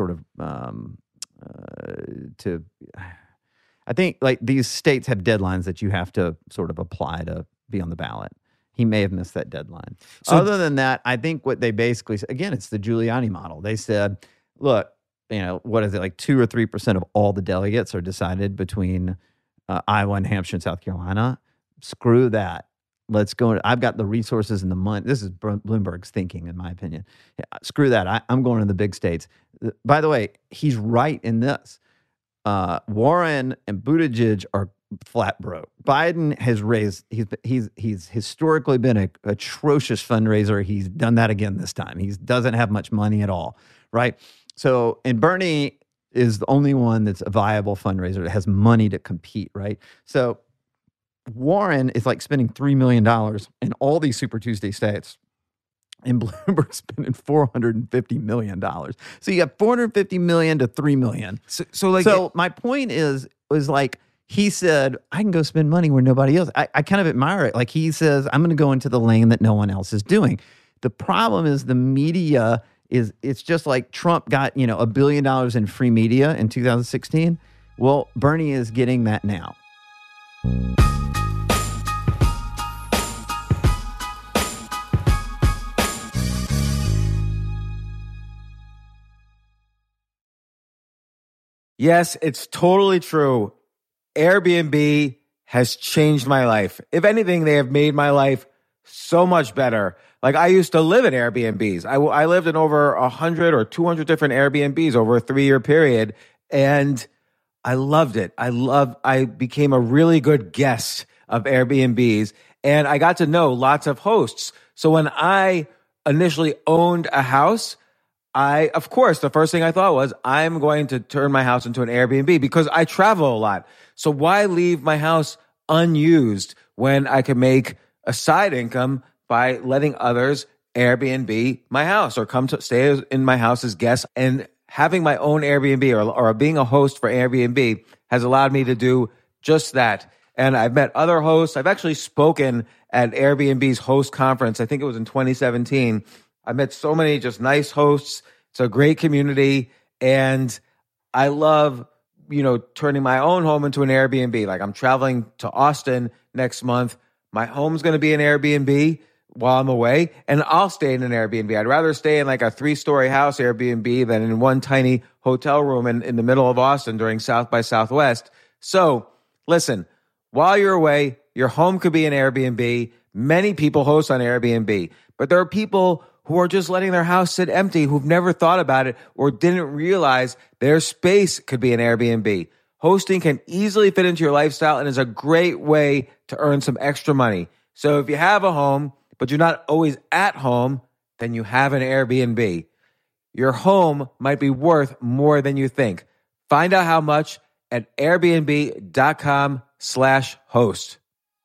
I think like these states have deadlines that you have to sort of apply to be on the ballot. He may have missed that deadline. So, other than that, I think what they basically said, again, it's the Giuliani model. They said, look, what is it, like 2 or 3% of all the delegates are decided between Iowa and Hampshire and South Carolina. Screw that. Let's go. I've got the resources and the money. This is Bloomberg's thinking, in my opinion. Screw that. I'm going to the big states. By the way, he's right in this. Warren and Buttigieg are flat broke. Biden has raised. He's historically been an atrocious fundraiser. He's done that again this time. He doesn't have much money at all, right? So, and Bernie is the only one that's a viable fundraiser that has money to compete, right? So Warren is like spending $3 million in all these Super Tuesday states, and Bloomberg's spending $450 million. So you have $450 million to $3 million. So my point is like, he said, I can go spend money where nobody else. I kind of admire it. Like he says, I'm going to go into the lane that no one else is doing. The problem is the media it's just like Trump got, $1 billion in free media in 2016. Well, Bernie is getting that now. Yes, it's totally true. Airbnb has changed my life. If anything, they have made my life so much better. Like I used to live in Airbnbs. I lived in over 100 or 200 different Airbnbs over a 3-year period, and I loved it. I became a really good guest of Airbnbs, and I got to know lots of hosts. So when I initially owned a house, of course, the first thing I thought was, I'm going to turn my house into an Airbnb because I travel a lot. So why leave my house unused when I could make a side income by letting others Airbnb my house or come to stay in my house as guests? And having my own Airbnb or being a host for Airbnb has allowed me to do just that. And I've met other hosts. I've actually spoken at Airbnb's host conference. I think it was in 2017. I met so many just nice hosts. It's a great community. And I love, turning my own home into an Airbnb. Like I'm traveling to Austin next month. My home's going to be an Airbnb while I'm away, and I'll stay in an Airbnb. I'd rather stay in like a 3-story house Airbnb than in one tiny hotel room in the middle of Austin during South by Southwest. So listen, while you're away, your home could be an Airbnb. Many people host on Airbnb, but there are people who are just letting their house sit empty, who've never thought about it or didn't realize their space could be an Airbnb. Hosting can easily fit into your lifestyle and is a great way to earn some extra money. So if you have a home, but you're not always at home, then you have an Airbnb. Your home might be worth more than you think. Find out how much at airbnb.com/host.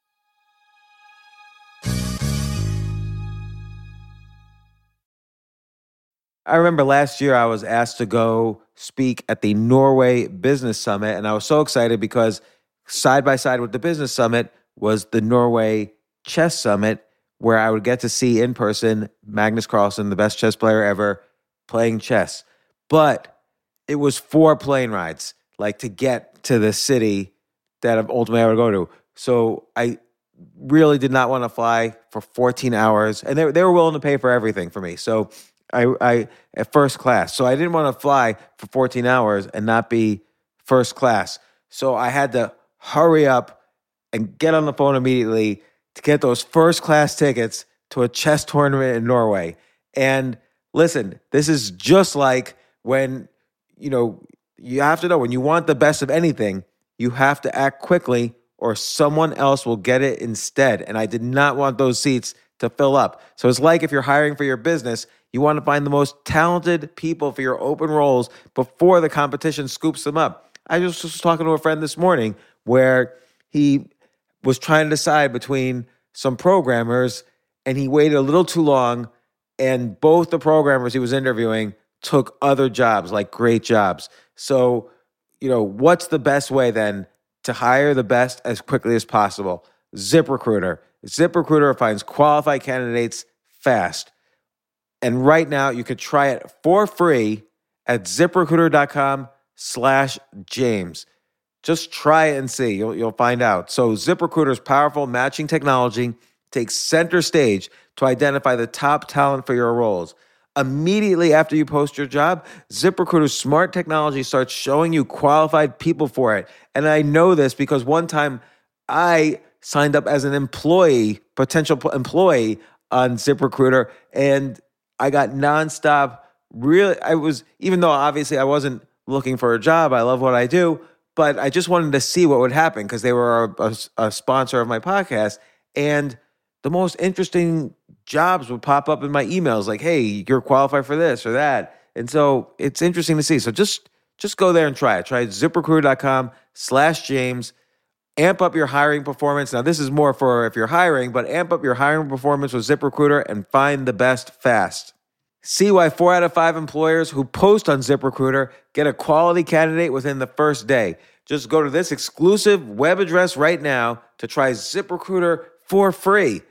I remember last year I was asked to go speak at the Norway Business Summit, and I was so excited because side by side with the Business Summit was the Norway Chess Summit, where I would get to see in person Magnus Carlsen, the best chess player ever, playing chess. But it was 4 plane rides, like to get to the city that ultimately I would go to. So I really did not want to fly for 14 hours, and they were willing to pay for everything for me. So I at first class. So I didn't want to fly for 14 hours and not be first class. So I had to hurry up and get on the phone immediately to get those first class tickets to a chess tournament in Norway. And listen, this is just like when, you have to know when you want the best of anything, you have to act quickly or someone else will get it instead. And I did not want those seats to fill up. So it's like if you're hiring for your business, you want to find the most talented people for your open roles before the competition scoops them up. I just was talking to a friend this morning where he was trying to decide between some programmers and he waited a little too long, and both the programmers he was interviewing took other jobs, like great jobs. So, what's the best way then to hire the best as quickly as possible? ZipRecruiter. ZipRecruiter finds qualified candidates fast. And right now, you could try it for free at ZipRecruiter.com/James. Just try it and see. You'll find out. So ZipRecruiter's powerful matching technology takes center stage to identify the top talent for your roles. Immediately after you post your job, ZipRecruiter's smart technology starts showing you qualified people for it. And I know this because one time I signed up as an potential employee on ZipRecruiter, and I got nonstop. Even though obviously I wasn't looking for a job, I love what I do, but I just wanted to see what would happen because they were a sponsor of my podcast. And the most interesting jobs would pop up in my emails like, hey, you're qualified for this or that. And so it's interesting to see. So just go there and try it. Try ZipRecruiter.com/James. Amp up your hiring performance. Now, this is more for if you're hiring, but amp up your hiring performance with ZipRecruiter and find the best fast. See why 4 out of 5 employers who post on ZipRecruiter get a quality candidate within the first day. Just go to this exclusive web address right now to try ZipRecruiter for free.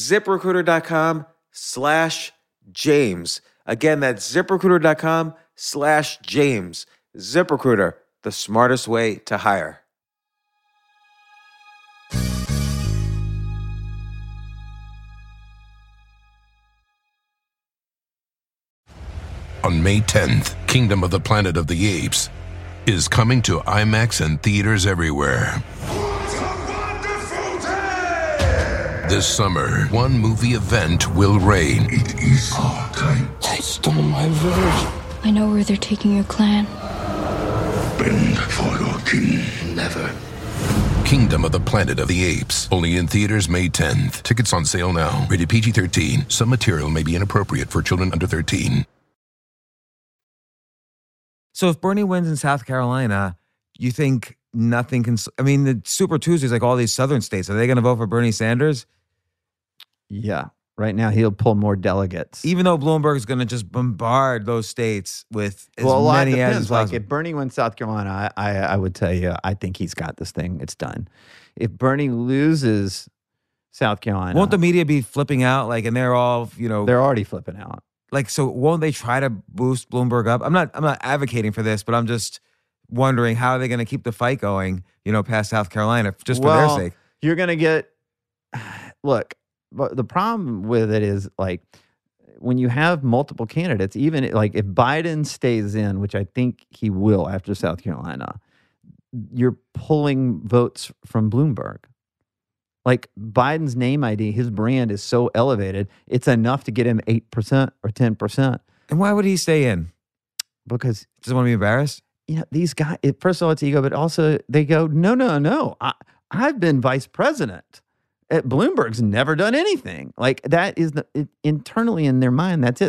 ZipRecruiter.com/James. Again, that's ZipRecruiter.com/James. ZipRecruiter, the smartest way to hire. On May 10th, Kingdom of the Planet of the Apes is coming to IMAX and theaters everywhere. What a wonderful day! This summer, one movie event will reign. It is our time. They stole my village. I know where they're taking your clan. Bend for your king. Never. Kingdom of the Planet of the Apes. Only in theaters May 10th. Tickets on sale now. Rated PG-13. Some material may be inappropriate for children under 13. So if Bernie wins in South Carolina, you think nothing can... I mean, the Super Tuesdays, like all these southern states, are they going to vote for Bernie Sanders? Yeah. Right now, he'll pull more delegates. Even though Bloomberg is going to just bombard those states with as many as possible. Like if Bernie wins South Carolina, I would tell you, I think he's got this thing. It's done. If Bernie loses South Carolina... Won't the media be flipping out? Like, and they're all, They're already flipping out. Like, so won't they try to boost Bloomberg up? I'm not advocating for this, but I'm just wondering how are they going to keep the fight going, past South Carolina, just for their sake. You're going to get... Look... But the problem with it is, like, when you have multiple candidates, even like if Biden stays in, which I think he will after South Carolina, you're pulling votes from Bloomberg. Like Biden's name ID, his brand is so elevated, it's enough to get him 8% or 10%. And why would he stay in? Because doesn't want to be embarrassed? These guys, first of all, it's ego, but also they go, no. I've been vice president. Bloomberg's never done anything like that. Is internally in their mind, that's it.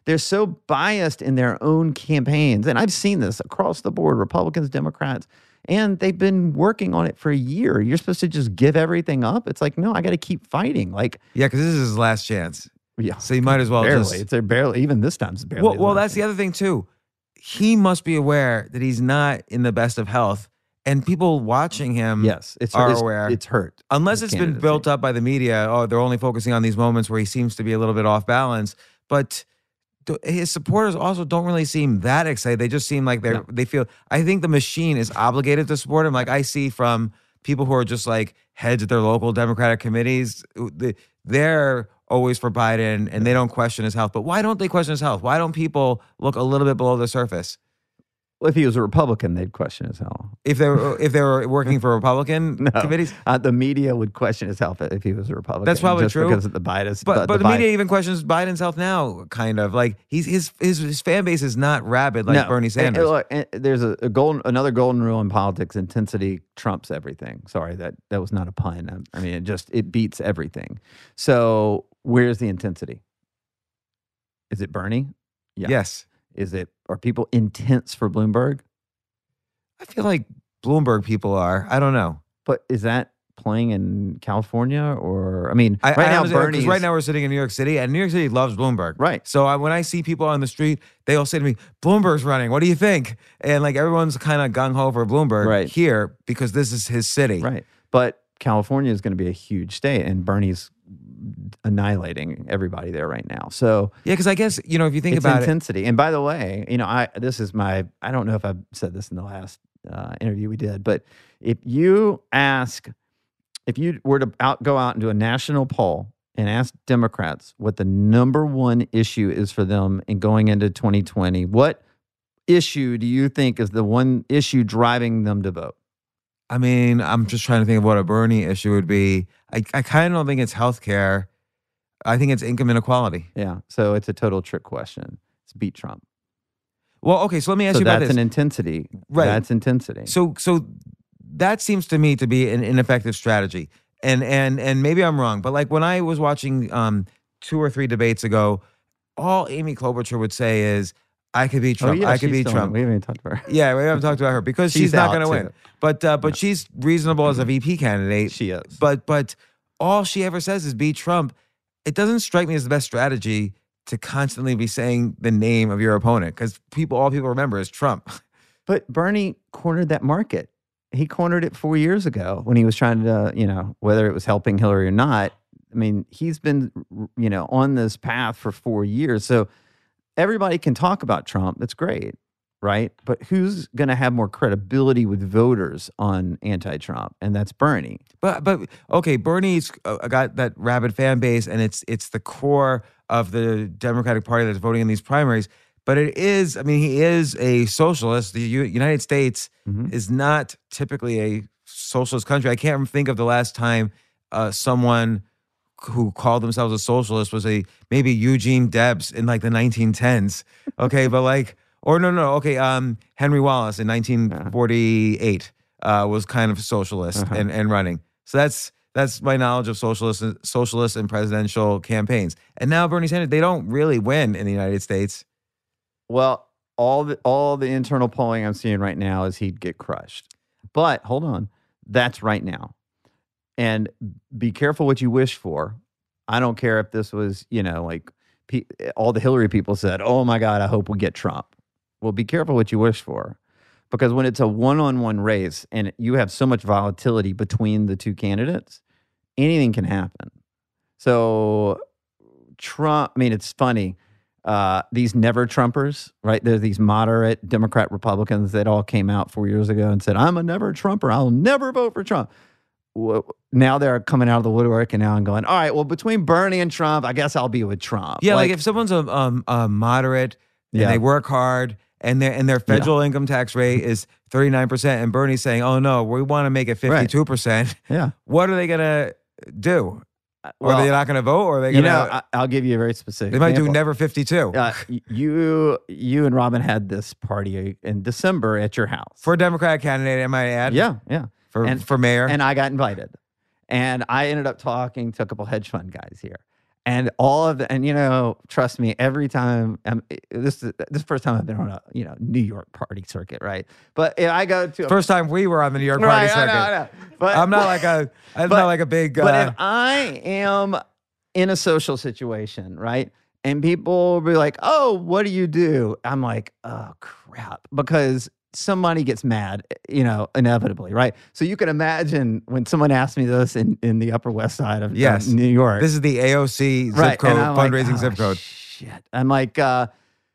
they're so biased in their own campaigns. And I've seen this across the board, Republicans, Democrats, and they've been working on it for a year. You're supposed to just give everything up. It's like, no, I got to keep fighting. Like, Yeah, because this is his last chance. yeah, So you might as well barely. just... It's barely, even this time, it's barely. Well, that's the other thing too. He must be aware that he's not in the best of health, and people watching him Yes, are aware. It's hurt. Unless his it's been candidacy. built up by the media. Oh, they're only focusing on these moments where he seems to be a little bit off balance. But his supporters also don't really seem that excited. They just seem like they feel. I think the machine is obligated to support him. Like I see from people who are just like heads at their local Democratic committees, they're always for Biden and they don't question his health. But why don't they question his health? Why don't people look a little bit below the surface? Well, if he was a Republican, they'd question his health. If they were working for Republican committees, The media would question his health if he was a Republican. That's probably just true. because of the bias. but the media even questions Biden's health now. Kind of like his fan base is not rabid like Bernie Sanders. And there's another golden rule in politics: intensity trumps everything. Sorry, that was not a pun. I mean, it beats everything. So where's the intensity? Is it Bernie? Yeah. Yes, Are people intense for Bloomberg? I feel like Bloomberg people are. I don't know. But is that playing in California or? I mean, Right now Bernie. we're sitting in New York City, and New York City loves Bloomberg. Right. So when I see people on the street, they all say to me, "Bloomberg's running. What do you think?" And like everyone's kind of gung ho for Bloomberg here because this is his city. Right. But California is going to be a huge state, and Bernie's annihilating everybody there right now. So yeah, because I guess if you think it's about intensity. And by the way, I don't know if I've said this in the last interview we did, but if you were to go out and do a national poll and ask Democrats what the number one issue is for them in going into 2020, what issue do you think is the one issue driving them to vote? I mean, I'm just trying to think of what a Bernie issue would be. I kind of don't think it's healthcare. I think it's income inequality. Yeah. So it's a total trick question. It's beat Trump. Well, okay, so let me ask you about this. That's an intensity. Right. That's intensity. So that seems to me to be an ineffective strategy. And maybe I'm wrong, but like when I was watching 2 or 3 debates ago, all Amy Klobuchar would say is, I could beat Trump. I could beat Trump. We haven't even talked about her. Yeah, we haven't talked about her because she's not going to win. But she's reasonable as a VP candidate. She is. But all she ever says is beat Trump. It doesn't strike me as the best strategy to constantly be saying the name of your opponent because all people remember is Trump. But Bernie cornered that market. He cornered it 4 years ago when he was trying to, whether it was helping Hillary or not. I mean, he's been, on this path for 4 years. So everybody can talk about Trump. That's great, right? But who's going to have more credibility with voters on anti-Trump? And that's Bernie. But okay, Bernie's got that rabid fan base, and it's the core of the Democratic Party that's voting in these primaries. But it is, I mean, he is a socialist. The United States is not typically a socialist country. I can't think of the last time someone who called themselves a socialist was maybe Eugene Debs in like the 1910s. Okay, but like, or no. Okay, Henry Wallace in 1948 was kind of socialist and running. So that's my knowledge of socialist and presidential campaigns. And now Bernie Sanders, they don't really win in the United States. Well, all the internal polling I'm seeing right now is he'd get crushed. But hold on, that's right now. And be careful what you wish for. I don't care if this was, like all the Hillary people said, oh my God, I hope we get Trump. Well, be careful what you wish for. Because when it's a one-on-one race and you have so much volatility between the two candidates, anything can happen. So Trump, I mean, it's funny. These never Trumpers, right? There's these moderate Democrat Republicans that all came out 4 years ago and said, I'm a never Trumper. I'll never vote for Trump. Well, now they're coming out of the woodwork and now I'm going, all right, well, between Bernie and Trump, I guess I'll be with Trump. Yeah, like if someone's a moderate and they work hard and their federal income tax rate is 39% and Bernie's saying, oh no, we want to make it 52%. Yeah. What are they going to do? Well, are they not going to vote? Or are they going to? I'll give you a very specific They might example. do never 52. You and Robin had this party in December at your house. For a Democratic candidate, I might add. Yeah. For mayor. And I got invited. And I ended up talking to a couple hedge fund guys here. And all of the, and you know, trust me, every time this is the first time I've been on a New York party circuit, right? But if I go to First time we were on the New York party circuit. I know. But I'm not like a big. But if I am in a social situation, right, and people will be like, "Oh, what do you do?" I'm like, "Oh crap," because somebody gets mad, inevitably, right? So you can imagine when someone asked me this in the Upper West Side of New York. This is the AOC zip code, fundraising zip code. Shit. I'm like, well,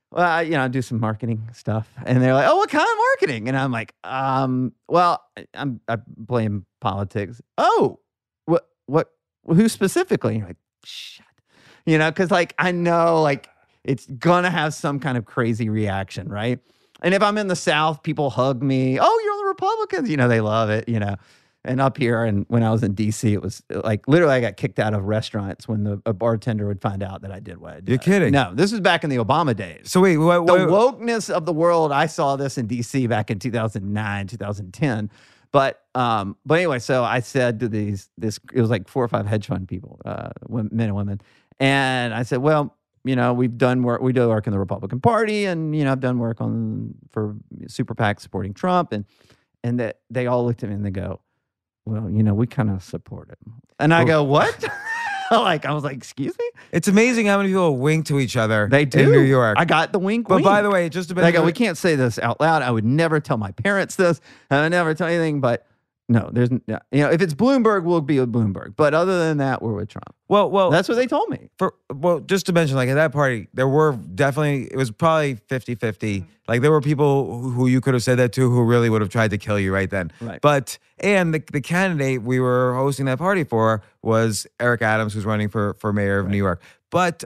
I do some marketing stuff. And they're like, oh, what kind of marketing? And I'm like, well, I blame politics. Oh, what, who specifically? And you're like, shit. Because like, I know like it's going to have some kind of crazy reaction, right? And if I'm in the South, people hug me. Oh, you're the Republicans. They love it, And up here, and when I was in D.C., it was like literally I got kicked out of restaurants when a bartender would find out that I did what I did. You're kidding. No, this is back in the Obama days. So wait, what, the wokeness of the world, I saw this in D.C. back in 2009, 2010. But anyway, so I said to this, it was like 4 or 5 hedge fund people, men and women. And I said, well, we've done work. We do work in the Republican Party, and I've done work for super PAC supporting Trump, and that they all looked at me and they go, "Well, we kind of support him." And I go, "What?" I was like, "Excuse me." It's amazing how many people wink to each other. They do in New York. I got the wink. But by the way, just I go, we can't say this out loud. I would never tell my parents this. I would never tell anything, but. No, there's if it's Bloomberg, we'll be with Bloomberg. But other than that, we're with Trump. Well, that's what they told me. Just to mention, like at that party, there were definitely, it was probably 50-50. Like there were people who you could have said that to who really would have tried to kill you right then. Right. But and the candidate we were hosting that party for was Eric Adams, who's running for mayor of New York. But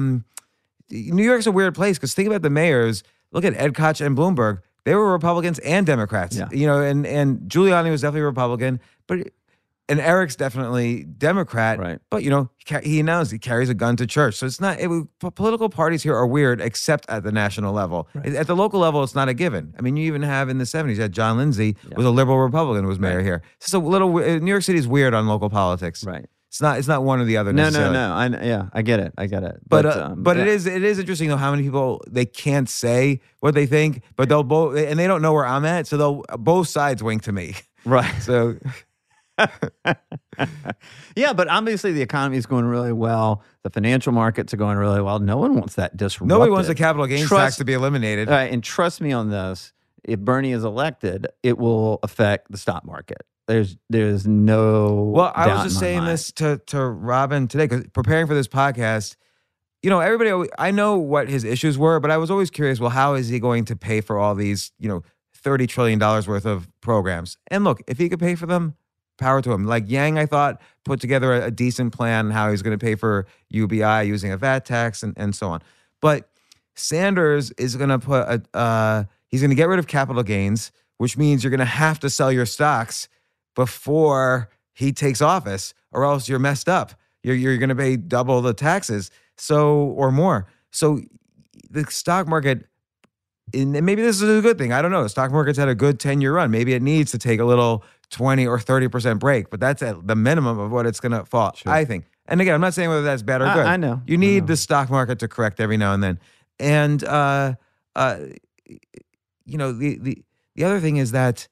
New York's a weird place because think about the mayors. Look at Ed Koch and Bloomberg. They were Republicans and Democrats, and Giuliani was definitely Republican, and Eric's definitely Democrat, right? But he announced he carries a gun to church, so it's not. Political parties here are weird, except at the national level. Right. At the local level, it's not a given. I mean, you even have in the 70s that John Lindsay was a liberal Republican who was mayor here. So it's a little. New York City is weird on local politics, right? It's not one or the other. Necessarily. No. I get it. But it is interesting though how many people they can't say what they think, but they'll both, and they don't know where I'm at, so both sides wink to me. Right. So. Yeah, but obviously the economy is going really well. The financial markets are going really well. No one wants that disrupted. Nobody wants the capital gains tax to be eliminated. And trust me on this. If Bernie is elected, it will affect the stock market. There's no. Well, I was just saying this to Robin today because preparing for this podcast, everybody. I know what his issues were, but I was always curious. Well, how is he going to pay for all these, $30 trillion worth of programs? And look, if he could pay for them, power to him. Like Yang, I thought put together a decent plan how he's going to pay for UBI using a VAT tax and so on. But Sanders is going to he's going to get rid of capital gains, which means you're going to have to sell your stocks before he takes office, or else you're messed up. You're going to pay double the taxes, or more. So the stock market, and maybe this is a good thing. I don't know. The stock market's had a good 10-year run. Maybe it needs to take a little 20 or 30% break, but that's at the minimum of what it's going to fall, sure. I think. And again, I'm not saying whether that's bad or good. I know. You need the stock market to correct every now and then. And, the other thing is that,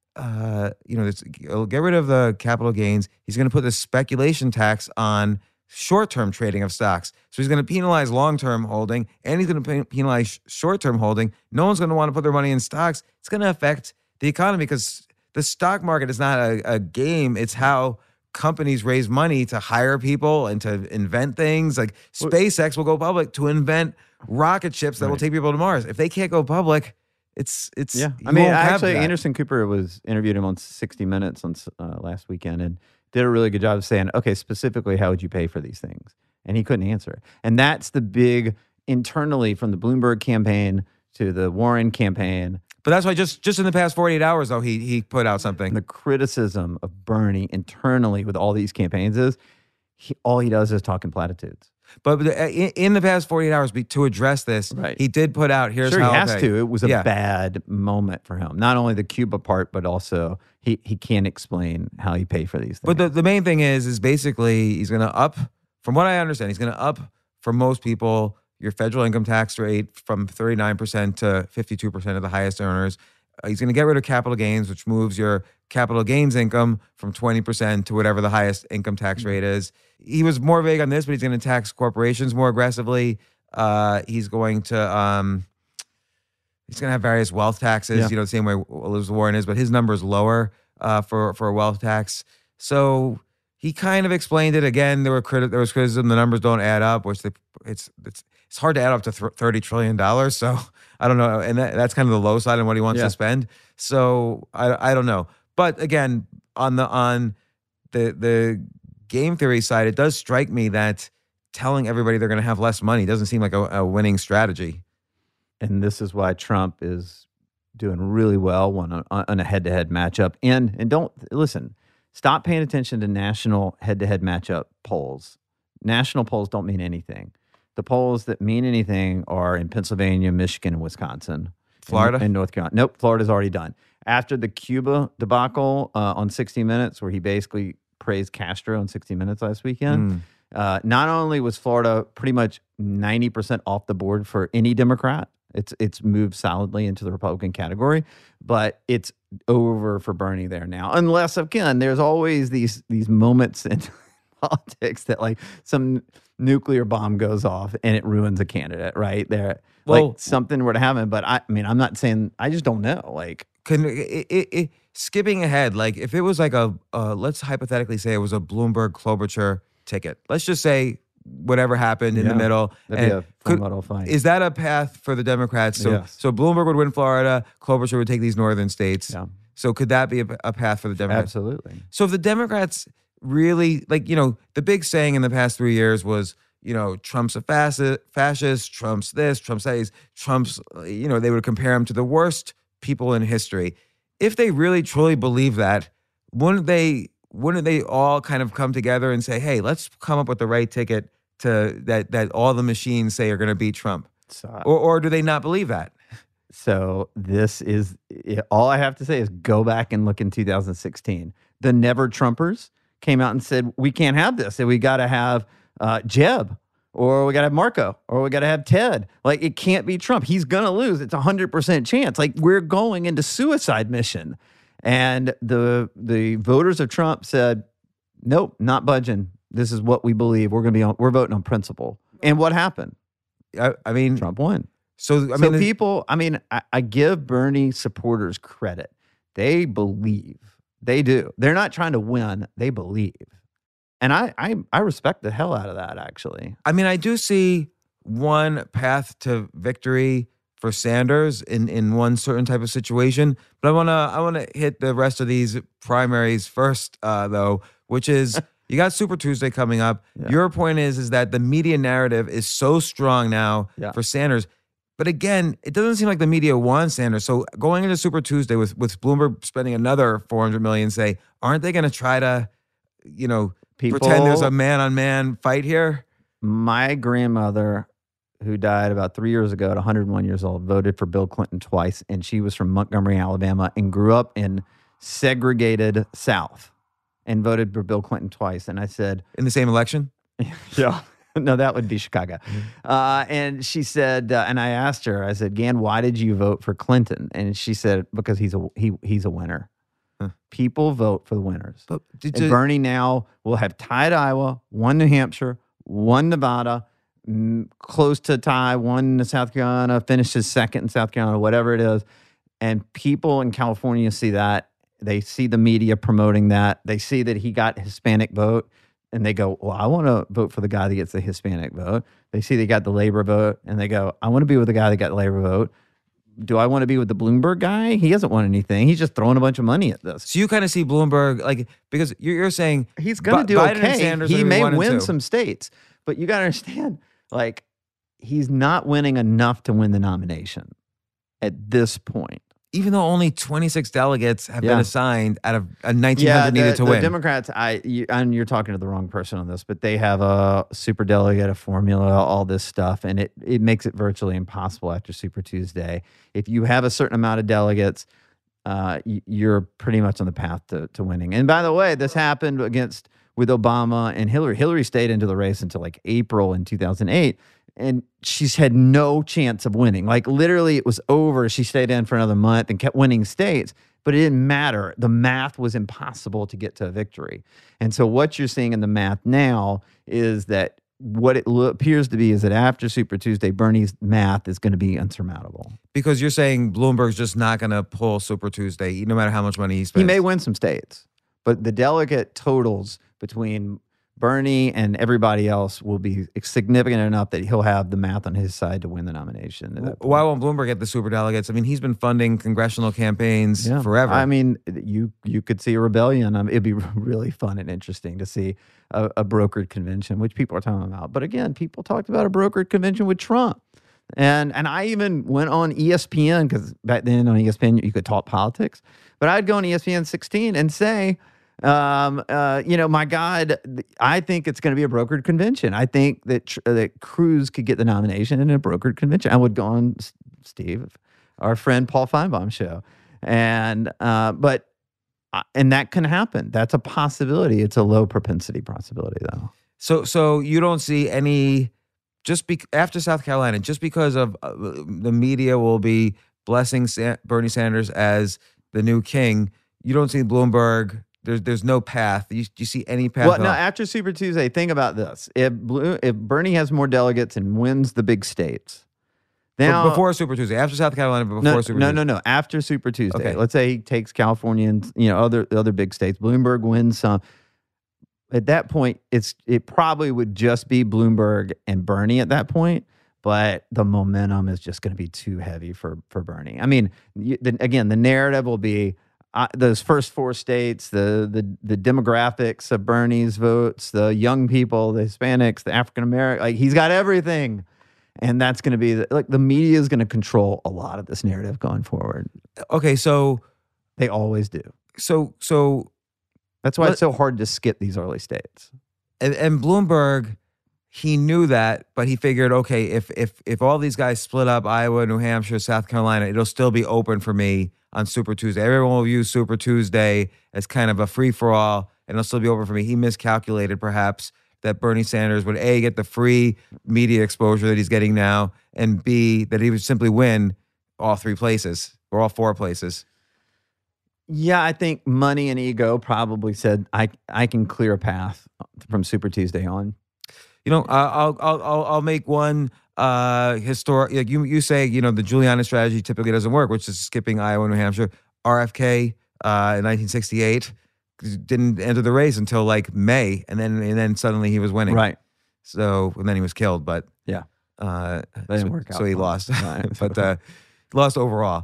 get rid of the capital gains. He's going to put the speculation tax on short-term trading of stocks. So he's going to penalize long-term holding, and he's going to penalize short-term holding. No one's going to want to put their money in stocks. It's going to affect the economy because the stock market is not a game. It's how companies raise money to hire people and to invent things. Like SpaceX will go public to invent rocket ships that will take people to Mars. If they can't go public, it's yeah. I mean, actually, Anderson Cooper interviewed him on 60 Minutes on last weekend and did a really good job of saying, okay, specifically, how would you pay for these things? And he couldn't answer. And that's the big internally from the Bloomberg campaign to the Warren campaign. But that's why just in the past 48 hours, though, he put out something. The criticism of Bernie internally with all these campaigns is all he does is talk in platitudes. But in the past 48 hours, to address this, he did put out, here's how he has to. It was a bad moment for him. Not only the Cuba part, but also he can't explain how he paid for these things. But the main thing is basically he's going to up from what I understand, he's going to up for most people your federal income tax rate from 39% to 52% of the highest earners. He's going to get rid of capital gains, which moves your capital gains income from 20% to whatever the highest income tax rate is. He was more vague on this, but he's going to tax corporations more aggressively. He's going to have various wealth taxes, the same way Elizabeth Warren is, but his number is lower for a wealth tax. So he kind of explained it again. There was criticism. The numbers don't add up, which it's hard to add up to $30 trillion. So I don't know. And that's kind of the low side on what he wants to spend. So I don't know. But again, on the game theory side, it does strike me that telling everybody they're going to have less money doesn't seem like a winning strategy. And this is why Trump is doing really well on a head-to-head matchup. And don't listen. Stop paying attention to national head-to-head matchup polls. National polls don't mean anything. The polls that mean anything are in Pennsylvania, Michigan, and Wisconsin. Florida? And North Carolina. Nope, Florida's already done. After the Cuba debacle on 60 Minutes, where he basically praised Castro on 60 Minutes last weekend, not only was Florida pretty much 90% off the board for any Democrat, it's moved solidly into the Republican category, but it's over for Bernie there now. Unless, again, there's always these moments in politics that like some nuclear bomb goes off and it ruins a candidate, right? There, well, like something were to happen, but I mean, I'm not saying, I just don't know. Like, skipping ahead, like if it was like let's hypothetically say it was a Bloomberg Klobuchar ticket. Let's just say whatever happened in the middle. That'd be a fun little fight. Is that a path for the Democrats? So, Yes. So Bloomberg would win Florida, Klobuchar would take these northern states. Yeah. So could that be a path for the Democrats? Absolutely. So if the Democrats really, the big saying in the past 3 years was, Trump's a fascist, Trump's this, Trump's that, Trump's, they would compare him to the worst people in history. If they really truly believe that, wouldn't they all kind of come together and say, hey, let's come up with the right ticket to that all the machines say are going to beat Trump? Or do they not believe that? So this is, all I have to say is go back and look in 2016. The Never Trumpers came out and said, we can't have this. We got to have Jeb, or we got to have Marco, or we got to have Ted. Like, it can't be Trump. He's going to lose. It's 100% chance. Like, we're going into suicide mission. And the voters of Trump said, nope, not budging. This is what we believe. We're voting on principle. And what happened? I mean, Trump won. So I give Bernie supporters credit. They believe. They do. They're not trying to win. They believe. And I respect the hell out of that, actually. I mean, I do see one path to victory for Sanders in one certain type of situation, but I wanna hit the rest of these primaries first, though, which is you got Super Tuesday coming up. Yeah. Your point is that the media narrative is so strong now for Sanders. But again, it doesn't seem like the media wants Sanders. So going into Super Tuesday with Bloomberg spending another $400 million, say, aren't they going to try to, pretend there's a man-on-man fight here? My grandmother, who died about 3 years ago at 101 years old, voted for Bill Clinton twice, and she was from Montgomery, Alabama, and grew up in segregated South and voted for Bill Clinton twice. And I said... In the same election? Yeah. No, that would be Chicago. And she said, and I asked her, I said, Gan, why did you vote for Clinton? And she said, because he's a winner. Huh. People vote for the winners. But Bernie now will have tied Iowa, one New Hampshire, one Nevada, close to tie, one in South Carolina, finishes second in South Carolina, whatever it is. And people in California see that. They see the media promoting that. They see that he got Hispanic vote. And they go, well, I want to vote for the guy that gets the Hispanic vote. They see they got the labor vote, and they go, I want to be with the guy that got the labor vote. Do I want to be with the Bloomberg guy? He hasn't won anything. He's just throwing a bunch of money at this. So you kind of see Bloomberg, because you're saying he's going to do Biden okay. And Sanders he may win 2. some states, but you got to understand, he's not winning enough to win the nomination at this point. Even though only 26 delegates have been assigned out of 1,900 needed to win. The Democrats, and you're talking to the wrong person on this, but they have a super delegate, a formula, all this stuff, and it makes it virtually impossible after Super Tuesday. If you have a certain amount of delegates, you're pretty much on the path to winning. And by the way, this happened with Obama and Hillary. Hillary stayed into the race until like April in 2008, and she's had no chance of winning. Like literally, it was over. She stayed in for another month and kept winning states, but it didn't matter. The math was impossible to get to a victory. And so what you're seeing in the math now is that what it appears to be is that after Super Tuesday, Bernie's math is going to be insurmountable. Because you're saying Bloomberg's just not going to pull Super Tuesday, no matter how much money he spends. He may win some states, but the delegate totals between Bernie and everybody else will be significant enough that he'll have the math on his side to win the nomination. Why won't Bloomberg get the super delegates? I mean, he's been funding congressional campaigns forever. I mean, you could see a rebellion. It'd be really fun and interesting to see a brokered convention, which people are talking about. But again, people talked about a brokered convention with Trump. And I even went on ESPN, because back then on ESPN you could talk politics. But I'd go on ESPN 16 and say, my God, I think it's going to be a brokered convention. I think that Cruz could get the nomination in a brokered convention. I would go on Steve, our friend Paul Feinbaum show, and that can happen. That's a possibility. It's a low propensity possibility, though. So you don't see any after South Carolina, just because of the media will be blessing Bernie Sanders as the new king. You don't see Bloomberg. There's no path. Do you see any path? Well, no, after Super Tuesday, think about this. If Bernie has more delegates and wins the big states. Now, before Super Tuesday, after South Carolina, but before Super Tuesday. No. After Super Tuesday. Okay. Let's say he takes California and other big states. Bloomberg wins some. At that point, it probably would just be Bloomberg and Bernie at that point. But the momentum is just going to be too heavy for Bernie. I mean, again, the narrative will be those first four states, the demographics of Bernie's votes, the young people, the Hispanics, the African American. Like he's got everything, and that's going to be the media is going to control a lot of this narrative going forward. Okay, so they always do. So that's why it's so hard to skip these early states. And Bloomberg, he knew that, but he figured, okay, if all these guys split up, Iowa, New Hampshire, South Carolina, it'll still be open for me on Super Tuesday. Everyone will use Super Tuesday as kind of a free-for-all, and it'll still be open for me. He miscalculated, perhaps, that Bernie Sanders would, A, get the free media exposure that he's getting now, and B, that he would simply win all three places, or all four places. Yeah, I think money and ego probably said, I can clear a path from Super Tuesday on. I'll make one historic. Like you say, the Giuliani strategy typically doesn't work, which is skipping Iowa and New Hampshire. RFK in 1968 didn't enter the race until like May, and then suddenly he was winning. Right. So and then he was killed, but yeah, that didn't work out. So he lost, right. but lost overall.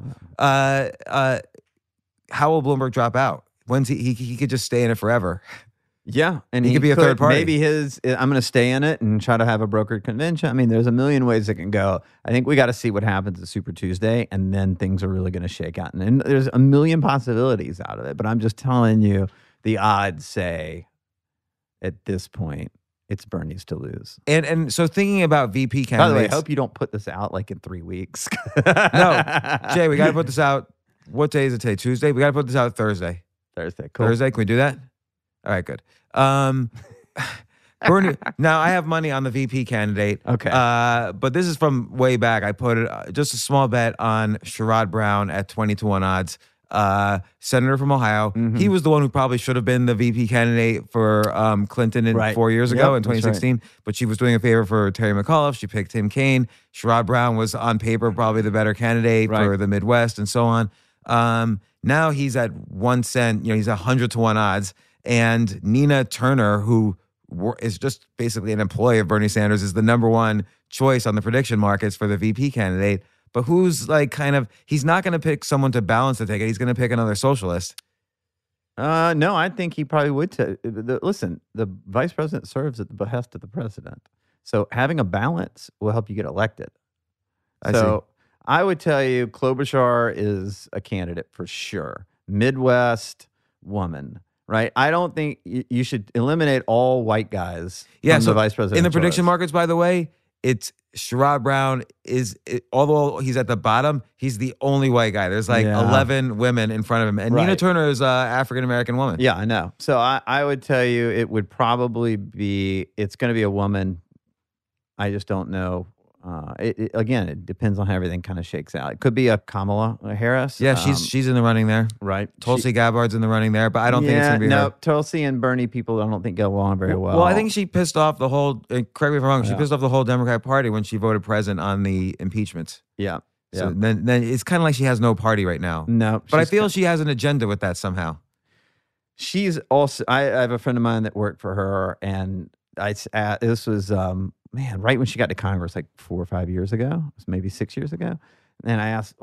How will Bloomberg drop out? When's he could just stay in it forever? Yeah, and he could be a third party. Maybe I'm going to stay in it and try to have a brokered convention. I mean, there's a million ways it can go. I think we got to see what happens at Super Tuesday, and then things are really going to shake out. And there's a million possibilities out of it. But I'm just telling you, the odds say at this point, it's Bernie's to lose. And so thinking about VP candidates. By the way, I hope you don't put this out like in 3 weeks. No, Jay, we got to put this out. What day is it today? Tuesday? We got to put this out Thursday. Thursday, cool. Thursday, can we do that? All right, good. Bernie. Now I have money on the VP candidate. Okay. But this is from way back. I put it just a small bet on Sherrod Brown at 20-1 odds. Senator from Ohio. Mm-hmm. He was the one who probably should have been the VP candidate for Clinton 4 years ago in 2016. Right. But she was doing a favor for Terry McAuliffe. She picked Tim Kaine. Sherrod Brown was on paper probably the better candidate for the Midwest and so on. Now he's at 1 cent. He's 100-1 odds. And Nina Turner, who is just basically an employee of Bernie Sanders, is the number one choice on the prediction markets for the VP candidate. But who's he's not going to pick someone to balance the ticket. He's going to pick another socialist. No, I think he probably would. Listen, the vice president serves at the behest of the president. So having a balance will help you get elected. I would tell you Klobuchar is a candidate for sure. Midwest woman. Right, I don't think you should eliminate all white guys from the vice president. In the prediction markets, by the way, it's Sherrod Brown although he's at the bottom, he's the only white guy. There's like 11 women in front of him. And Nina Turner is an African-American woman. Yeah, I know. So I would tell you it would probably it's going to be a woman. I just don't know. Again, it depends on how everything kind of shakes out. It could be a Kamala Harris. Yeah, she's in the running there. Right. Tulsi Gabbard's in the running there, but I don't think it's going to be her. Tulsi and Bernie people I don't think get along very well. Well, I think she pissed off the whole, correct me if I'm wrong, she pissed off the whole Democrat Party when she voted president on the impeachment. Yeah. So then it's kind of like she has no party right now. No. But I feel she has an agenda with that somehow. She's also, I have a friend of mine that worked for her, and this was, right when she got to Congress, like 4 or 5 years ago, maybe 6 years ago. And I asked,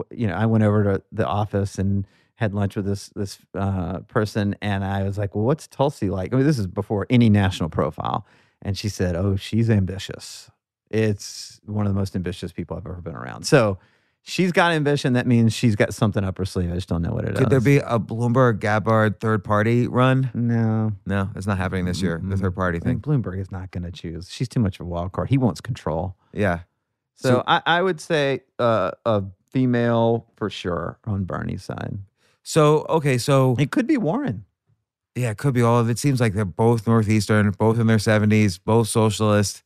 I went over to the office and had lunch with this person, and I was like, well, what's Tulsi like? I mean, this is before any national profile. And she said, oh, she's ambitious. It's one of the most ambitious people I've ever been around. So she's got ambition. That means she's got something up her sleeve. I just don't know what it is. Could there be a Bloomberg-Gabbard third party run? No. No, it's not happening this year, the third party thing. Bloomberg is not going to choose. She's too much of a wild card. He wants control. Yeah. So I would say a female for sure on Bernie's side. So It could be Warren. Yeah, it could be all of it. It seems like they're both Northeastern, both in their 70s, both socialist.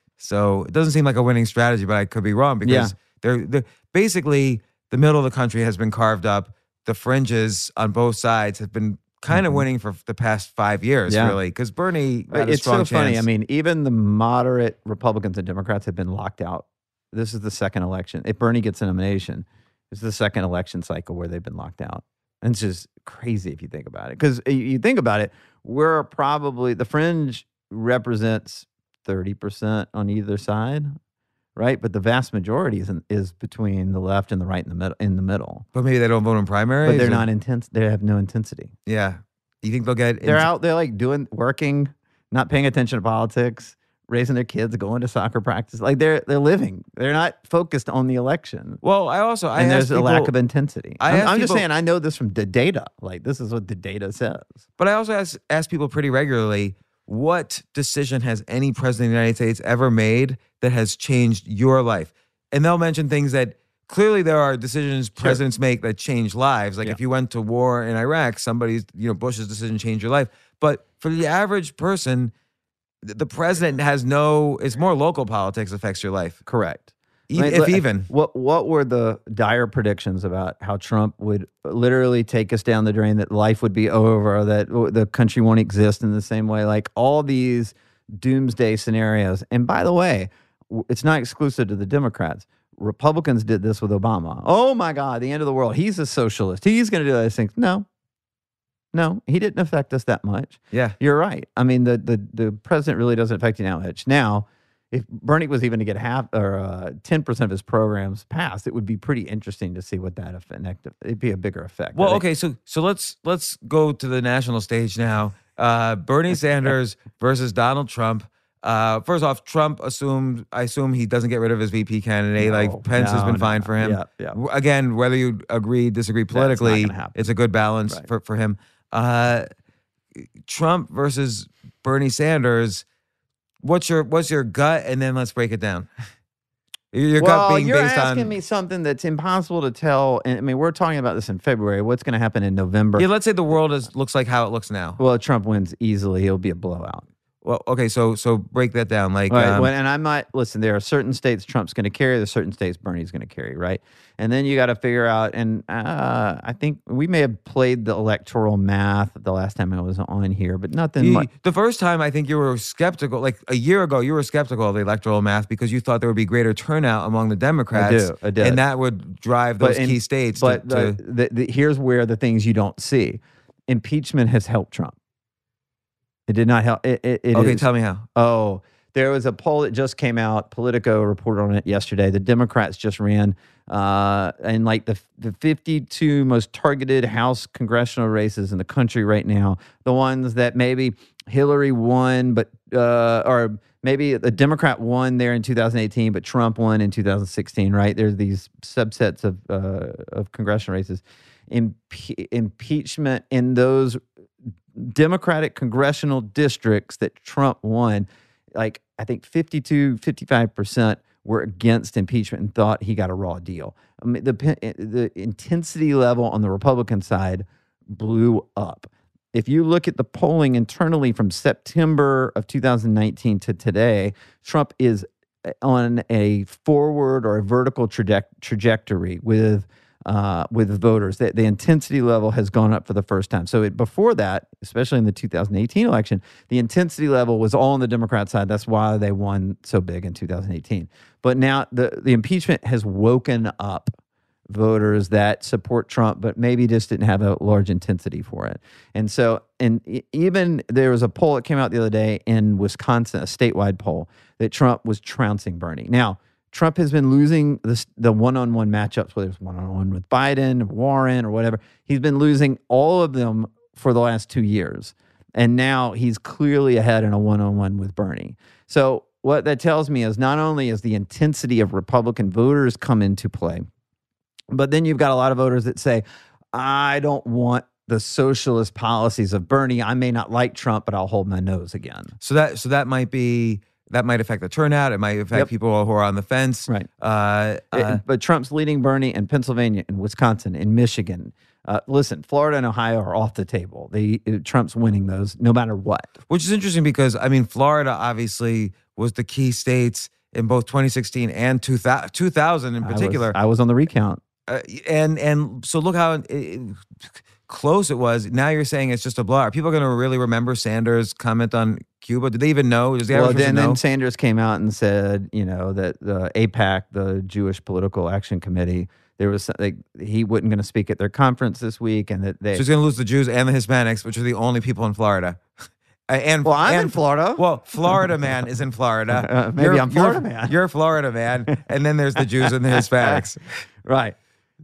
So it doesn't seem like a winning strategy, but I could be wrong because they're basically the middle of the country has been carved up. The fringes on both sides have been kind of winning for the past 5 years, really, because Bernie had a strong chance. It's so funny. I mean, even the moderate Republicans and Democrats have been locked out. This is the second election. If Bernie gets a nomination, this is the second election cycle where they've been locked out. And it's just crazy if you think about it. Because you think about it, we're probably, the fringe represents 30% on either side, right? But the vast majority is between the left and the right in the middle. But maybe they don't vote in primaries? But they're not intense. They have no intensity. Yeah. You think they'll get... They're out, they're like working, not paying attention to politics, raising their kids, going to soccer practice. Like they're living. They're not focused on the election. Well, there's a lack of intensity. I'm just saying, I know this from the data. Like this is what the data says. But I also ask people pretty regularly, what decision has any president of the United States ever made that has changed your life? And they'll mention things that clearly there are decisions presidents make that change lives. Like if you went to war in Iraq, Bush's decision changed your life. But for the average person, the president it's more local politics affects your life. Correct. Even. What were the dire predictions about how Trump would literally take us down the drain, that life would be over, that the country won't exist in the same way, like all these doomsday scenarios. And by the way, it's not exclusive to the Democrats. Republicans did this with Obama. Oh my God, the end of the world. He's a socialist. He's going to do those things. No, he didn't affect us that much. Yeah. You're right. I mean, the president really doesn't affect you that much. Now, if Bernie was even to get 10% of his programs passed, it would be pretty interesting to see what that effect. It'd be a bigger effect. Well, okay, so let's go to the national stage now. Bernie Sanders versus Donald Trump. First off, Trump I assume he doesn't get rid of his VP candidate. Pence has been fine for him. Yeah. Again, whether you disagree politically, it's a good balance for him. Trump versus Bernie Sanders. What's your gut? And then let's break it down. Your gut being you're based asking me something that's impossible to tell. And I mean, we're talking about this in February. What's going to happen in November? Yeah, let's say the world looks like how it looks now. Well, Trump wins easily. It'll be a blowout. Well, okay, so break that down. Like, and I'm not, listen, there are certain states Trump's going to carry, there's certain states Bernie's going to carry, right? And then you got to figure out, and I think we may have played the electoral math the last time I was on here, but nothing much. The first time I think you were skeptical, like a year ago, you were skeptical of the electoral math because you thought there would be greater turnout among the Democrats. I did. And that would drive those key states. But here's where the things you don't see. Impeachment has helped Trump. It did not help. Okay, tell me how. Oh, there was a poll that just came out. Politico reported on it yesterday. The Democrats just ran in like the 52 most targeted House congressional races in the country right now. The ones that maybe Hillary won, but or maybe a Democrat won there in 2018, but Trump won in 2016. Right? There's these subsets of congressional races. Impeachment in those Democratic congressional districts that Trump won, like I think 55% were against impeachment and thought he got a raw deal. I mean, the intensity level on the Republican side blew up. If you look at the polling internally from September of 2019 to today, Trump is on a forward or a vertical trajectory with voters. The intensity level has gone up for the first time. So before that, especially in the 2018 election, the intensity level was all on the Democrat side. That's why they won so big in 2018. But now the impeachment has woken up voters that support Trump, but maybe just didn't have a large intensity for it. And so, even there was a poll that came out the other day in Wisconsin, a statewide poll, that Trump was trouncing Bernie. Now, Trump has been losing the one-on-one matchups, whether it's one-on-one with Biden, Warren, or whatever. He's been losing all of them for the last 2 years. And now he's clearly ahead in a one-on-one with Bernie. So what that tells me is not only is the intensity of Republican voters come into play, but then you've got a lot of voters that say, I don't want the socialist policies of Bernie. I may not like Trump, but I'll hold my nose again. So that might affect the turnout. It might affect people who are on the fence. Right. But Trump's leading Bernie in Pennsylvania, in Wisconsin, in Michigan. Listen, Florida and Ohio are off the table. Trump's winning those no matter what. Which is interesting because, I mean, Florida obviously was the key states in both 2016 and 2000 in particular. I was on the recount. And so look how close it was. Now you're saying it's just a blowout. Are people going to really remember Sanders' comment on Cuba? Did they even know? Then Sanders came out and said, that the AIPAC, the Jewish Political Action Committee, there was he wasn't going to speak at their conference this week, and that so he's going to lose the Jews and the Hispanics, which are the only people in Florida. I'm in Florida. Well, Florida man is in Florida. I'm Florida man. You're Florida man, and then there's the Jews and the Hispanics. Right.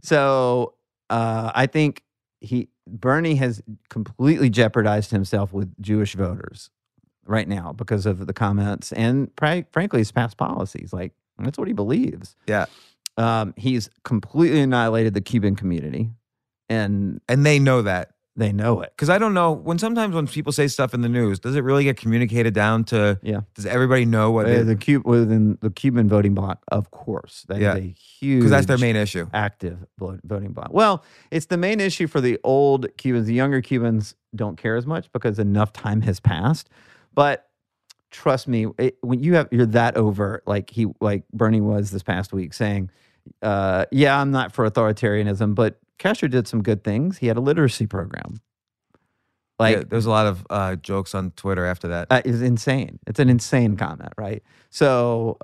So I think Bernie has completely jeopardized himself with Jewish voters right now because of the comments and frankly his past policies. Like, that's what he believes. Yeah. He's completely annihilated the Cuban community, and they know that. They know it. Because I don't know, sometimes when people say stuff in the news, does it really get communicated down to, does everybody know what within the Cuban voting bloc? Of course. That is a huge... Because that's their main issue. Active voting bloc. Well, it's the main issue for the old Cubans. The younger Cubans don't care as much because enough time has passed. But trust me, when you're that overt, like Bernie was this past week, saying, I'm not for authoritarianism, but Castro did some good things. He had a literacy program. There's a lot of jokes on Twitter after that. It's insane. It's an insane comment, right? So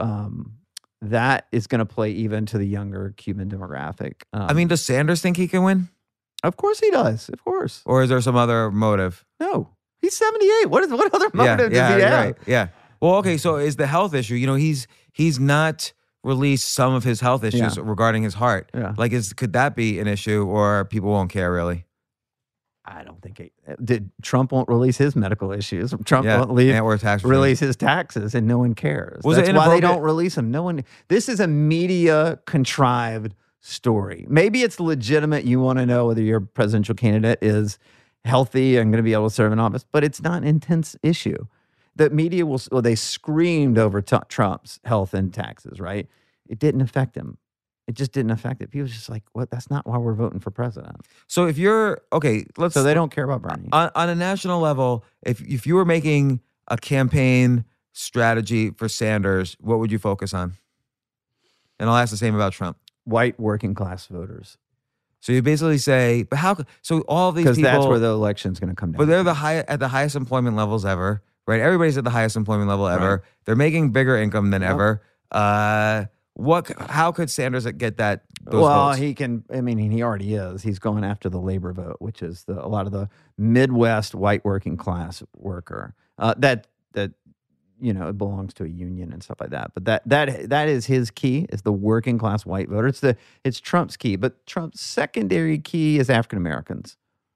that is going to play even to the younger Cuban demographic. Does Sanders think he can win? Of course he does. Of course. Or is there some other motive? No. He's 78. What other motive does he have? Right. Yeah. Well, okay, so is the health issue, he's not released some of his health issues regarding his heart. Yeah. Could that be an issue, or people won't care really? I don't think Trump won't release his medical issues. Trump won't release his taxes, and no one cares. That's why they don't release them. No one. This is a media contrived story. Maybe it's legitimate. You want to know whether your presidential candidate is healthy and going to be able to serve in office, but it's not an intense issue. The media they screamed over Trump's health and taxes, right? It didn't affect him. It just didn't affect it. People were just like, what? That's not why we're voting for president. So if you're, so they don't care about Bernie. On a national level, if you were making a campaign strategy for Sanders, what would you focus on? And I'll ask the same about Trump. White working class voters. So you basically say, but how? So all these people, because that's where the election's going to come down. But they're at the highest employment levels ever, right? Everybody's at the highest employment level ever. Right. They're making bigger income than ever. How could Sanders get those votes? He can. I mean, he already is. He's going after the labor vote, which is a lot of the Midwest white working class worker. It belongs to a union and stuff like that. But that is his key, is the working class white voter. It's Trump's key, but Trump's secondary key is African Americans.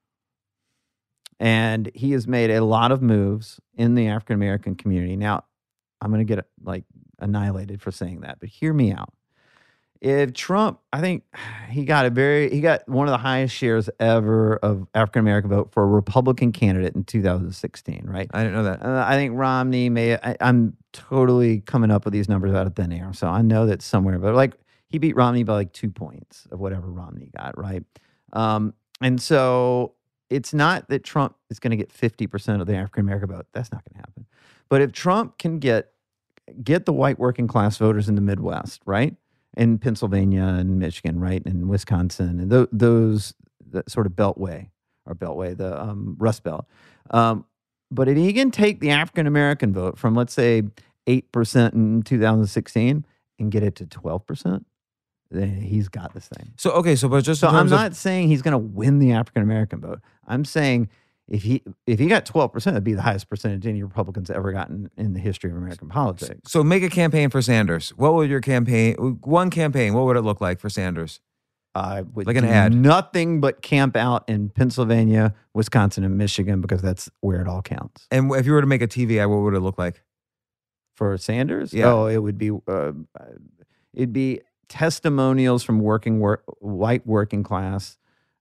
And he has made a lot of moves in the African American community. Now, I'm going to get annihilated for saying that, but hear me out. If Trump, I think he got one of the highest shares ever of African American vote for a Republican candidate in 2016, right? I didn't know that. I think Romney I'm totally coming up with these numbers out of thin air. So I know that's somewhere, but like he beat Romney by like 2 points of whatever Romney got, right? And so it's not that Trump is going to get 50% of the African American vote. That's not going to happen. But if Trump can get the white working class voters in the Midwest, right? In Pennsylvania and Michigan, right? And Wisconsin and those that sort of beltway, the Rust Belt. But if he can take the African American vote from, let's say, 8% in 2016 and get it to 12%, then he's got this thing. So I'm not saying he's going to win the African American vote. I'm saying if he got 12%, it'd be the highest percentage any Republicans ever gotten in the history of American politics. So make a campaign for Sanders. What would your campaign? One campaign. What would it look like for Sanders? I would like an do ad. Nothing but camp out in Pennsylvania, Wisconsin, and Michigan because that's where it all counts. And if you were to make a TV ad, what would it look like for Sanders? Yeah. Oh, it would be it'd be testimonials from white working class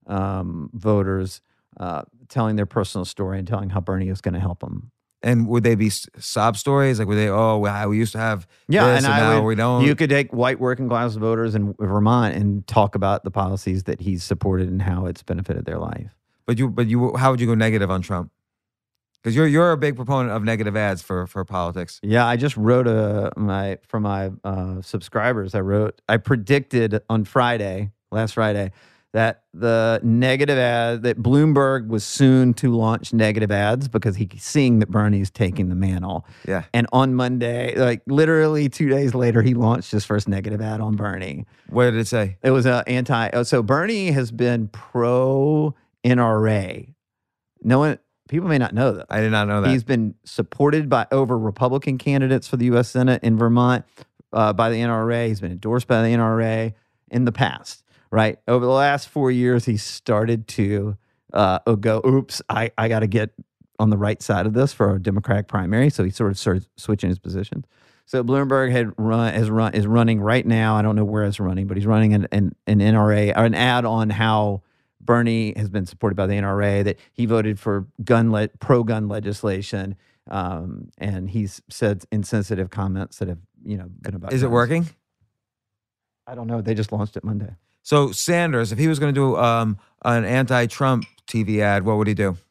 voters telling their personal story and telling how Bernie is going to help them. And would they be sob stories? Like, would they, we used to have this and now we don't? You could take white working class voters in Vermont and talk about the policies that he's supported and how it's benefited their life. But how would you go negative on Trump? Because you're a big proponent of negative ads for politics. Yeah, I just wrote for my subscribers. I predicted on last Friday, that the negative ad, that Bloomberg was soon to launch negative ads because he's seeing that Bernie's taking the mantle. Yeah. And on Monday, like literally 2 days later, he launched his first negative ad on Bernie. What did it say? It was so Bernie has been pro NRA. People may not know that. I did not know that. He's been supported by over Republican candidates for the U.S. Senate in Vermont by the NRA. He's been endorsed by the NRA in the past. Right. Over the last 4 years, he started to go, oops, I got to get on the right side of this for a Democratic primary. So he sort of started switching his positions. So Bloomberg is running right now. I don't know where it's running, but he's running an NRA or an ad on how Bernie has been supported by the NRA, that he voted for pro-gun legislation, and he's said insensitive comments that have been about. Is it working? I don't know. They just launched it Monday. So Sanders, if he was going to do an anti-Trump TV ad, what would he do?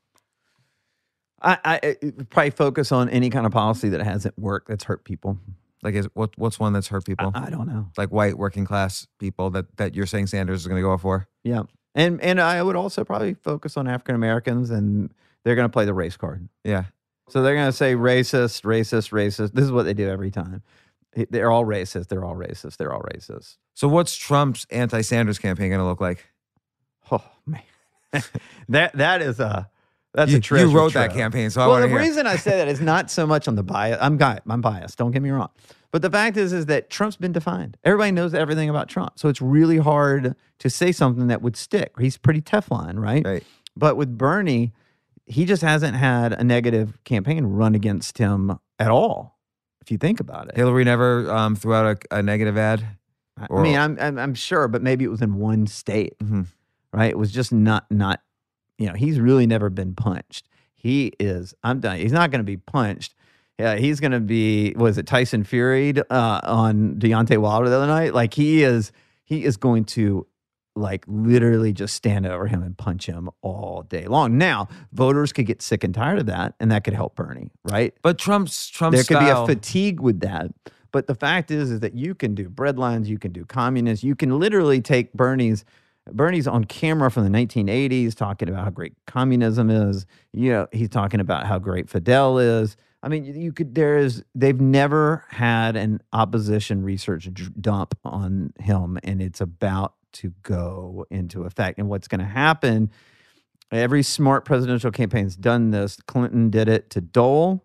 I probably focus on any kind of policy that hasn't worked, that's hurt people. Like, what's one that's hurt people? I don't know. Like white working class people that you're saying Sanders is going to go for? Yeah. And I would also probably focus on African Americans, and they're going to play the race card. Yeah. So they're going to say racist, racist, racist. This is what they do every time. They're all racist. They're all racist. They're all racist. So what's Trump's anti-Sanders campaign going to look like? Oh man, that's a treasure. You wrote trove. that campaign, so I want to hear. The reason I say that is not so much on the bias. I'm biased. Don't get me wrong. But the fact is that Trump's been defined. Everybody knows everything about Trump, so it's really hard to say something that would stick. He's pretty Teflon, right? Right. But with Bernie, he just hasn't had a negative campaign run against him at all. If you think about it, Hillary never threw out a negative ad. I mean, I'm sure, but maybe it was in one state, right? It was just not. He's really never been punched. I'm done. He's not going to be punched. Yeah, he's going to be. Was it Tyson Fury on Deontay Wilder the other night? Like he is going to like literally just stand over him and punch him all day long. Now, voters could get sick and tired of that, and that could help Bernie, right? But Trump's there could style, be a fatigue with that. But the fact is that you can do breadlines, you can do communists, you can literally take Bernie's on camera from the 1980s talking about how great communism is. He's talking about how great Fidel is. I mean, they've never had an opposition research dump on him, and it's about to go into effect. And what's going to happen, every smart presidential campaign's done this. Clinton did it to Dole,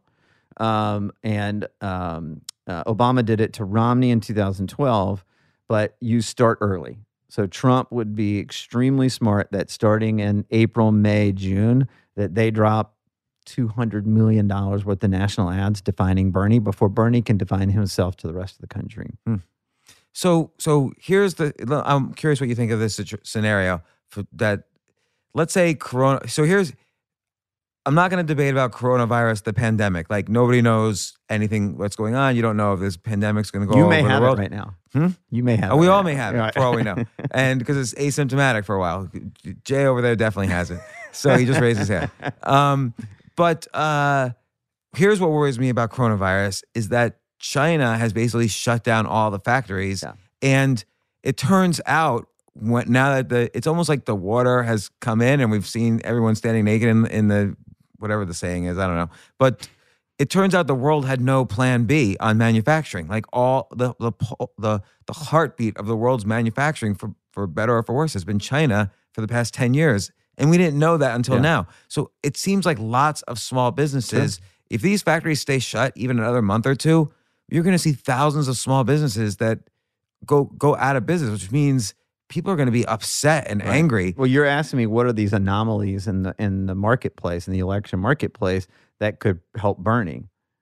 and Obama did it to Romney in 2012, but you start early. So Trump would be extremely smart that starting in April, May, June, that they drop $200 million worth of national ads defining Bernie before Bernie can define himself to the rest of the country. So I'm curious what you think of this scenario that, let's say Corona. So I'm not going to debate about coronavirus, the pandemic. Like, nobody knows anything what's going on. You don't know if this pandemic's going to go You over may the have world. it right now. Hmm? You may have Oh, it. we right all now. may have Right. it, for all we know. And because it's asymptomatic for a while. Jay over there definitely has it. So he just raised his hand. But here's what worries me about coronavirus is that China has basically shut down all the factories. Yeah. And it turns out now that it's almost like the water has come in and we've seen everyone standing naked in the, whatever the saying is, I don't know. But it turns out the world had no plan B on manufacturing. Like all the heartbeat of the world's manufacturing, for better or for worse, has been China for the past 10 years. And we didn't know that until now. So it seems like lots of small businesses, if these factories stay shut even another month or two, you're going to see thousands of small businesses that go out of business, which means people are going to be upset and angry. Well, you're asking me what are these anomalies in the marketplace, in the election marketplace, that could help Bernie.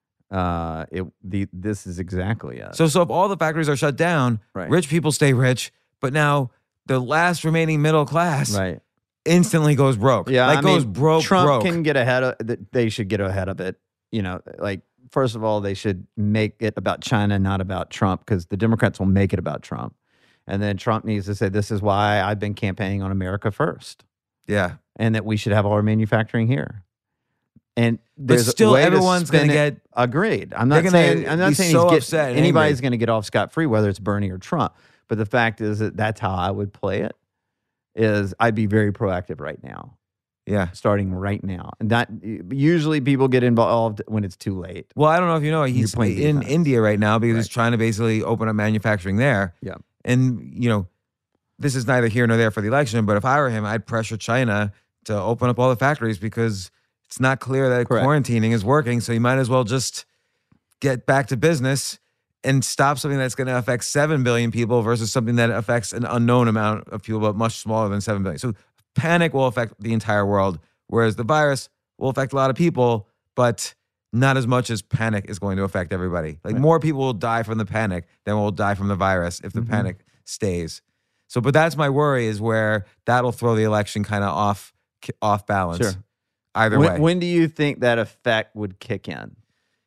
This is exactly it. So if all the factories are shut down, Right. rich people stay rich, but now the last remaining middle class instantly goes broke. Yeah, goes broke. Trump can get ahead of. They should get ahead of it. You know, like first of all, they should make it about China, not about Trump, because the Democrats will make it about Trump, and then Trump needs to say, "This is why I've been campaigning on America first." Yeah, and that we should have all our manufacturing here. And but still, everyone's going to get agreed. I'm not saying anybody's going to get off scot-free, whether it's Bernie or Trump. But the fact is that that's how I would play it. Is I'd be very proactive right now. Yeah, starting right now, and that usually people get involved when it's too late. Well, I don't know if you know, he's in India right now because he's trying to basically open up manufacturing there. Yeah, and this is neither here nor there for the election. But if I were him, I'd pressure China to open up all the factories because it's not clear that quarantining is working. So you might as well just get back to business and stop something that's going to affect 7 billion people versus something that affects an unknown amount of people, but much smaller than 7 billion. So panic will affect the entire world, whereas the virus will affect a lot of people, but not as much as panic is going to affect everybody. Like more people will die from the panic than will die from the virus if the panic stays. So, but that's my worry, is where that'll throw the election kind of off balance. Sure. Either way. When do you think that effect would kick in?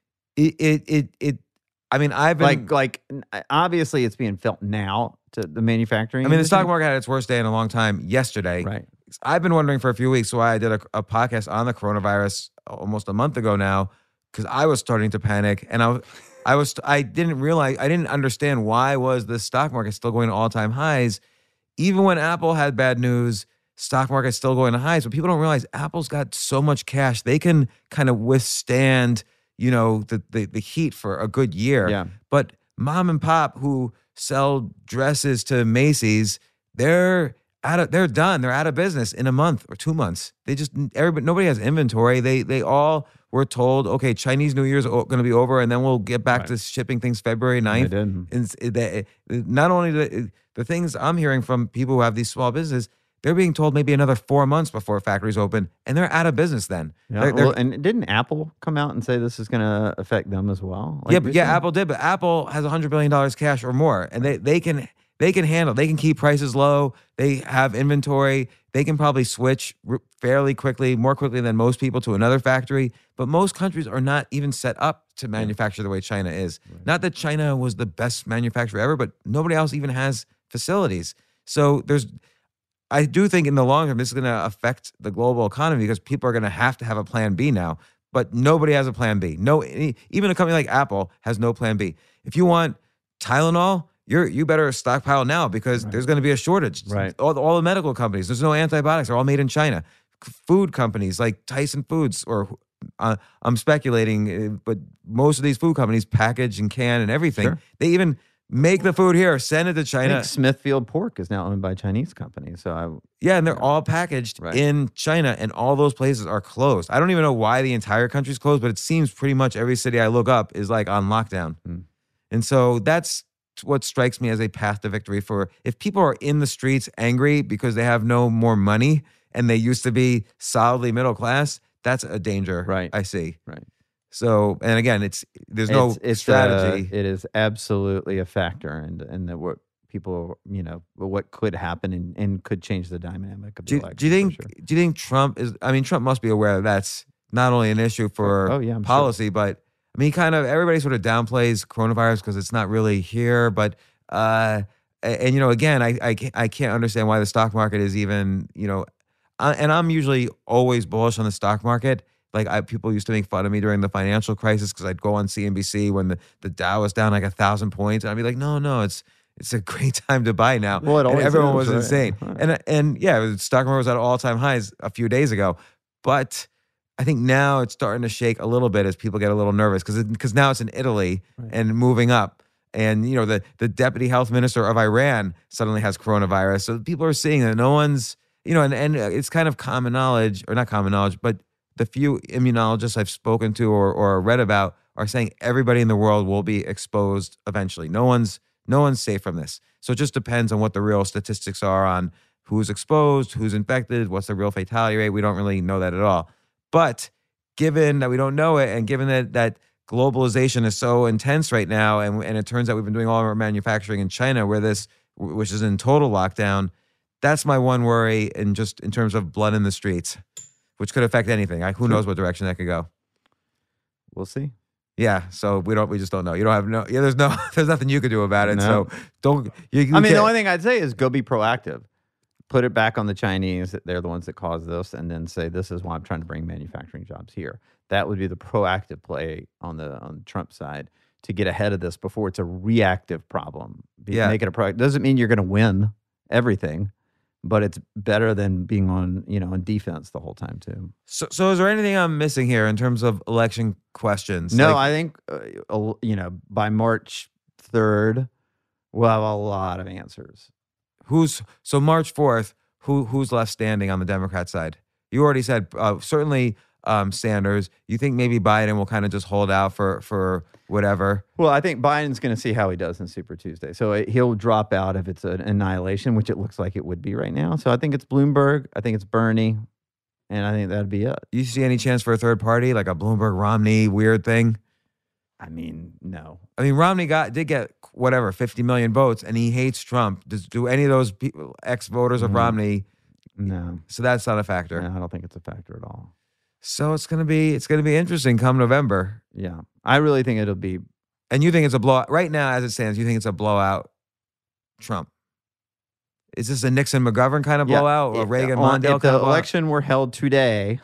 I mean, I've been like obviously it's being felt now to the manufacturing. I mean, the stock market had its worst day in a long time yesterday. Right. I've been wondering for a few weeks why I did a podcast on the coronavirus almost a month ago now, because I was starting to panic, and I didn't understand why was the stock market still going to all-time highs, even when Apple had bad news. Stock market's still going to highs, but people don't realize Apple's got so much cash they can kind of withstand the heat for a good year. Yeah. But mom and pop who sell dresses to Macy's, they're done. They're out of business in a month or 2 months. Nobody has inventory. They all were told, okay, Chinese New Year's going to be over, and then we'll get back to shipping things February 9th. They didn't. Not only the things I'm hearing from people who have these small businesses, they're being told maybe another 4 months before factories open, and they're out of business then. Yeah, and didn't Apple come out and say this is going to affect them as well? Apple did, but Apple has $100 billion cash or more, and they can handle. They can keep prices low. They have inventory. They can probably switch fairly quickly, more quickly than most people, to another factory. But most countries are not even set up to manufacture the way China is. Right. Not that China was the best manufacturer ever, but nobody else even has facilities. So I do think in the long term, this is going to affect the global economy because people are going to have a plan B now. But nobody has a plan B. Even a company like Apple has no plan B. If you want Tylenol, you better stockpile now because there's going to be a shortage. Right. All the medical companies, there's no antibiotics. They're all made in China. Food companies like Tyson Foods, or I'm speculating, but most of these food companies package and can and everything. Sure. They even make the food here, send it to I China. think Smithfield Pork is now owned by a Chinese company. So and they're all packaged in China, and all those places are closed. I don't even know why the entire country's closed, but it seems pretty much every city I look up is like on lockdown. And so that's what strikes me as a path to victory. For if people are in the streets angry because they have no more money and they used to be solidly middle class, that's a danger I see. Right. So, and again, there's no strategy. It is absolutely a factor, and that what people, what could happen and could change the dynamic of the election. Do you think Trump is? I mean, Trump must be aware that not only an issue for I'm policy, but I mean, kind of everybody sort of downplays coronavirus because it's not really here. But and again, I can't understand why the stock market is even and I'm usually always bullish on the stock market. Like people used to make fun of me during the financial crisis because I'd go on CNBC when the Dow was down like 1,000 points, and I'd be like, no, it's a great time to buy now. Well, it always everyone is, was right? insane, Right. and yeah, the stock market was at all-time highs a few days ago, but I think now it's starting to shake a little bit as people get a little nervous because now it's in Italy and moving up. And, the deputy health minister of Iran suddenly has coronavirus. So people are seeing that no one's, and it's kind of common knowledge, or not common knowledge, but the few immunologists I've spoken to or read about are saying everybody in the world will be exposed eventually. No one's safe from this. So it just depends on what the real statistics are on who's exposed, who's infected, what's the real fatality rate. We don't really know that at all. But given that we don't know it, and given that globalization is so intense right now, and it turns out we've been doing all of our manufacturing in China, which is in total lockdown, that's my one worry in terms of blood in the streets, which could affect anything. Who knows what direction that could go? We'll see. Yeah, so we just don't know. You don't have there's nothing you could do about it. No. So don't. The only thing I'd say is go be proactive. Put it back on the Chinese, that they're the ones that caused this, and then say, this is why I'm trying to bring manufacturing jobs here. That would be the proactive play on the Trump side to get ahead of this before it's a reactive problem. Make it a product. Doesn't mean you're going to win everything, but it's better than being on defense the whole time too. So is there anything I'm missing here in terms of election questions? No, I think by March 3rd, we'll have a lot of answers. So March 4th, who's left standing on the Democrat side? You already said certainly Sanders. You think maybe Biden will kind of just hold out for whatever? Well, I think Biden's going to see how he does in Super Tuesday. So he'll drop out if it's an annihilation, which it looks like it would be right now. So I think it's Bloomberg. I think it's Bernie. And I think that'd be it. You see any chance for a third party, like a Bloomberg-Romney weird thing? I mean, no. I mean, Romney did get 50 million votes, and he hates Trump. Do any of those people, ex-voters of Romney? No. So that's not a factor. No, I don't think it's a factor at all. So it's gonna be interesting come November. Yeah, I really think it'll be. And you think it's a blowout right now, as it stands? You think it's a blowout, Trump? Is this a Nixon McGovern kind of blowout, or Reagan Mondale? If the election were held today,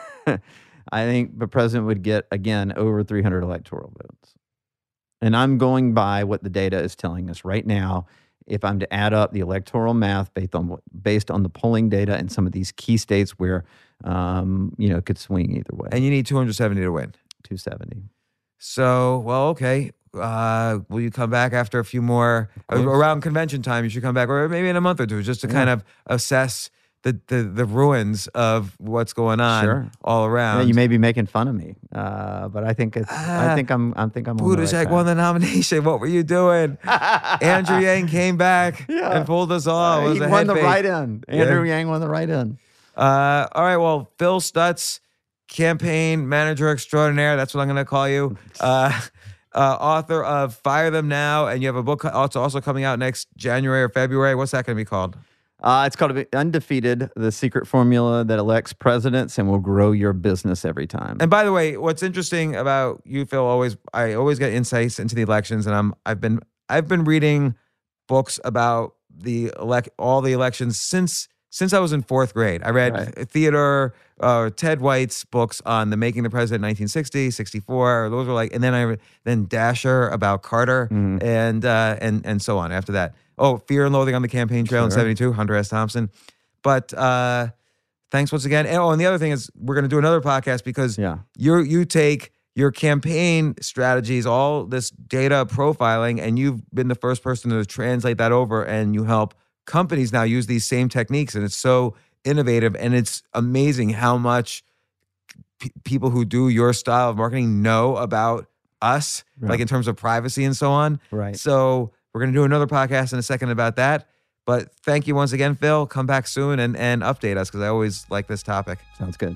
I think the president would get again over 300 electoral votes. And I'm going by what the data is telling us right now. If I'm to add up the electoral math based on the polling data in some of these key states where, it could swing either way. And you need 270 to win. 270. So, well, okay. Will you come back after a few more, around convention time? You should come back, or maybe in a month or two, just to kind of assess the ruins of what's going on all around. Yeah, you may be making fun of me, but I think I think I'm on the right Buttigieg won the nomination. What were you doing? Andrew Yang came back and pulled us all. He won the write-in. Andrew Yang won the write-in. All right. Well, Phil Stutz, campaign manager extraordinaire. That's what I'm going to call you. Author of Fire Them Now, and you have a book also coming out next January or February. What's that going to be called? It's called Undefeated, the secret formula that elects presidents and will grow your business every time. And by the way, what's interesting about you, Phil, I always get insights into the elections, and I've been reading books about all the elections since I was in fourth grade. I read Theodore Ted White's books on the making of the president in 1960, 64. Those were and then Dasher about Carter and so on after that. Oh, Fear and Loathing on the Campaign Trail in 72, Hunter S. Thompson. But thanks once again. And the other thing is we're going to do another podcast because you take your campaign strategies, all this data profiling, and you've been the first person to translate that over, and you help companies now use these same techniques, and it's so innovative, and it's amazing how much people who do your style of marketing know about us, like in terms of privacy and so on. Right. So we're going to do another podcast in a second about that. But thank you once again, Phil. Come back soon and update us because I always like this topic. Sounds good.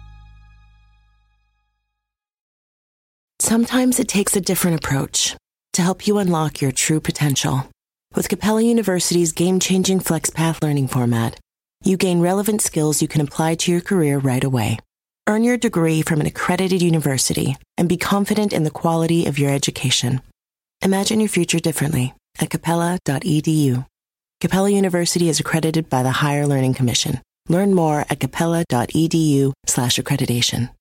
Sometimes it takes a different approach to help you unlock your true potential. With Capella University's game-changing FlexPath learning format, you gain relevant skills you can apply to your career right away. Earn your degree from an accredited university and be confident in the quality of your education. Imagine your future differently at capella.edu. Capella University is accredited by the Higher Learning Commission. Learn more at capella.edu/accreditation.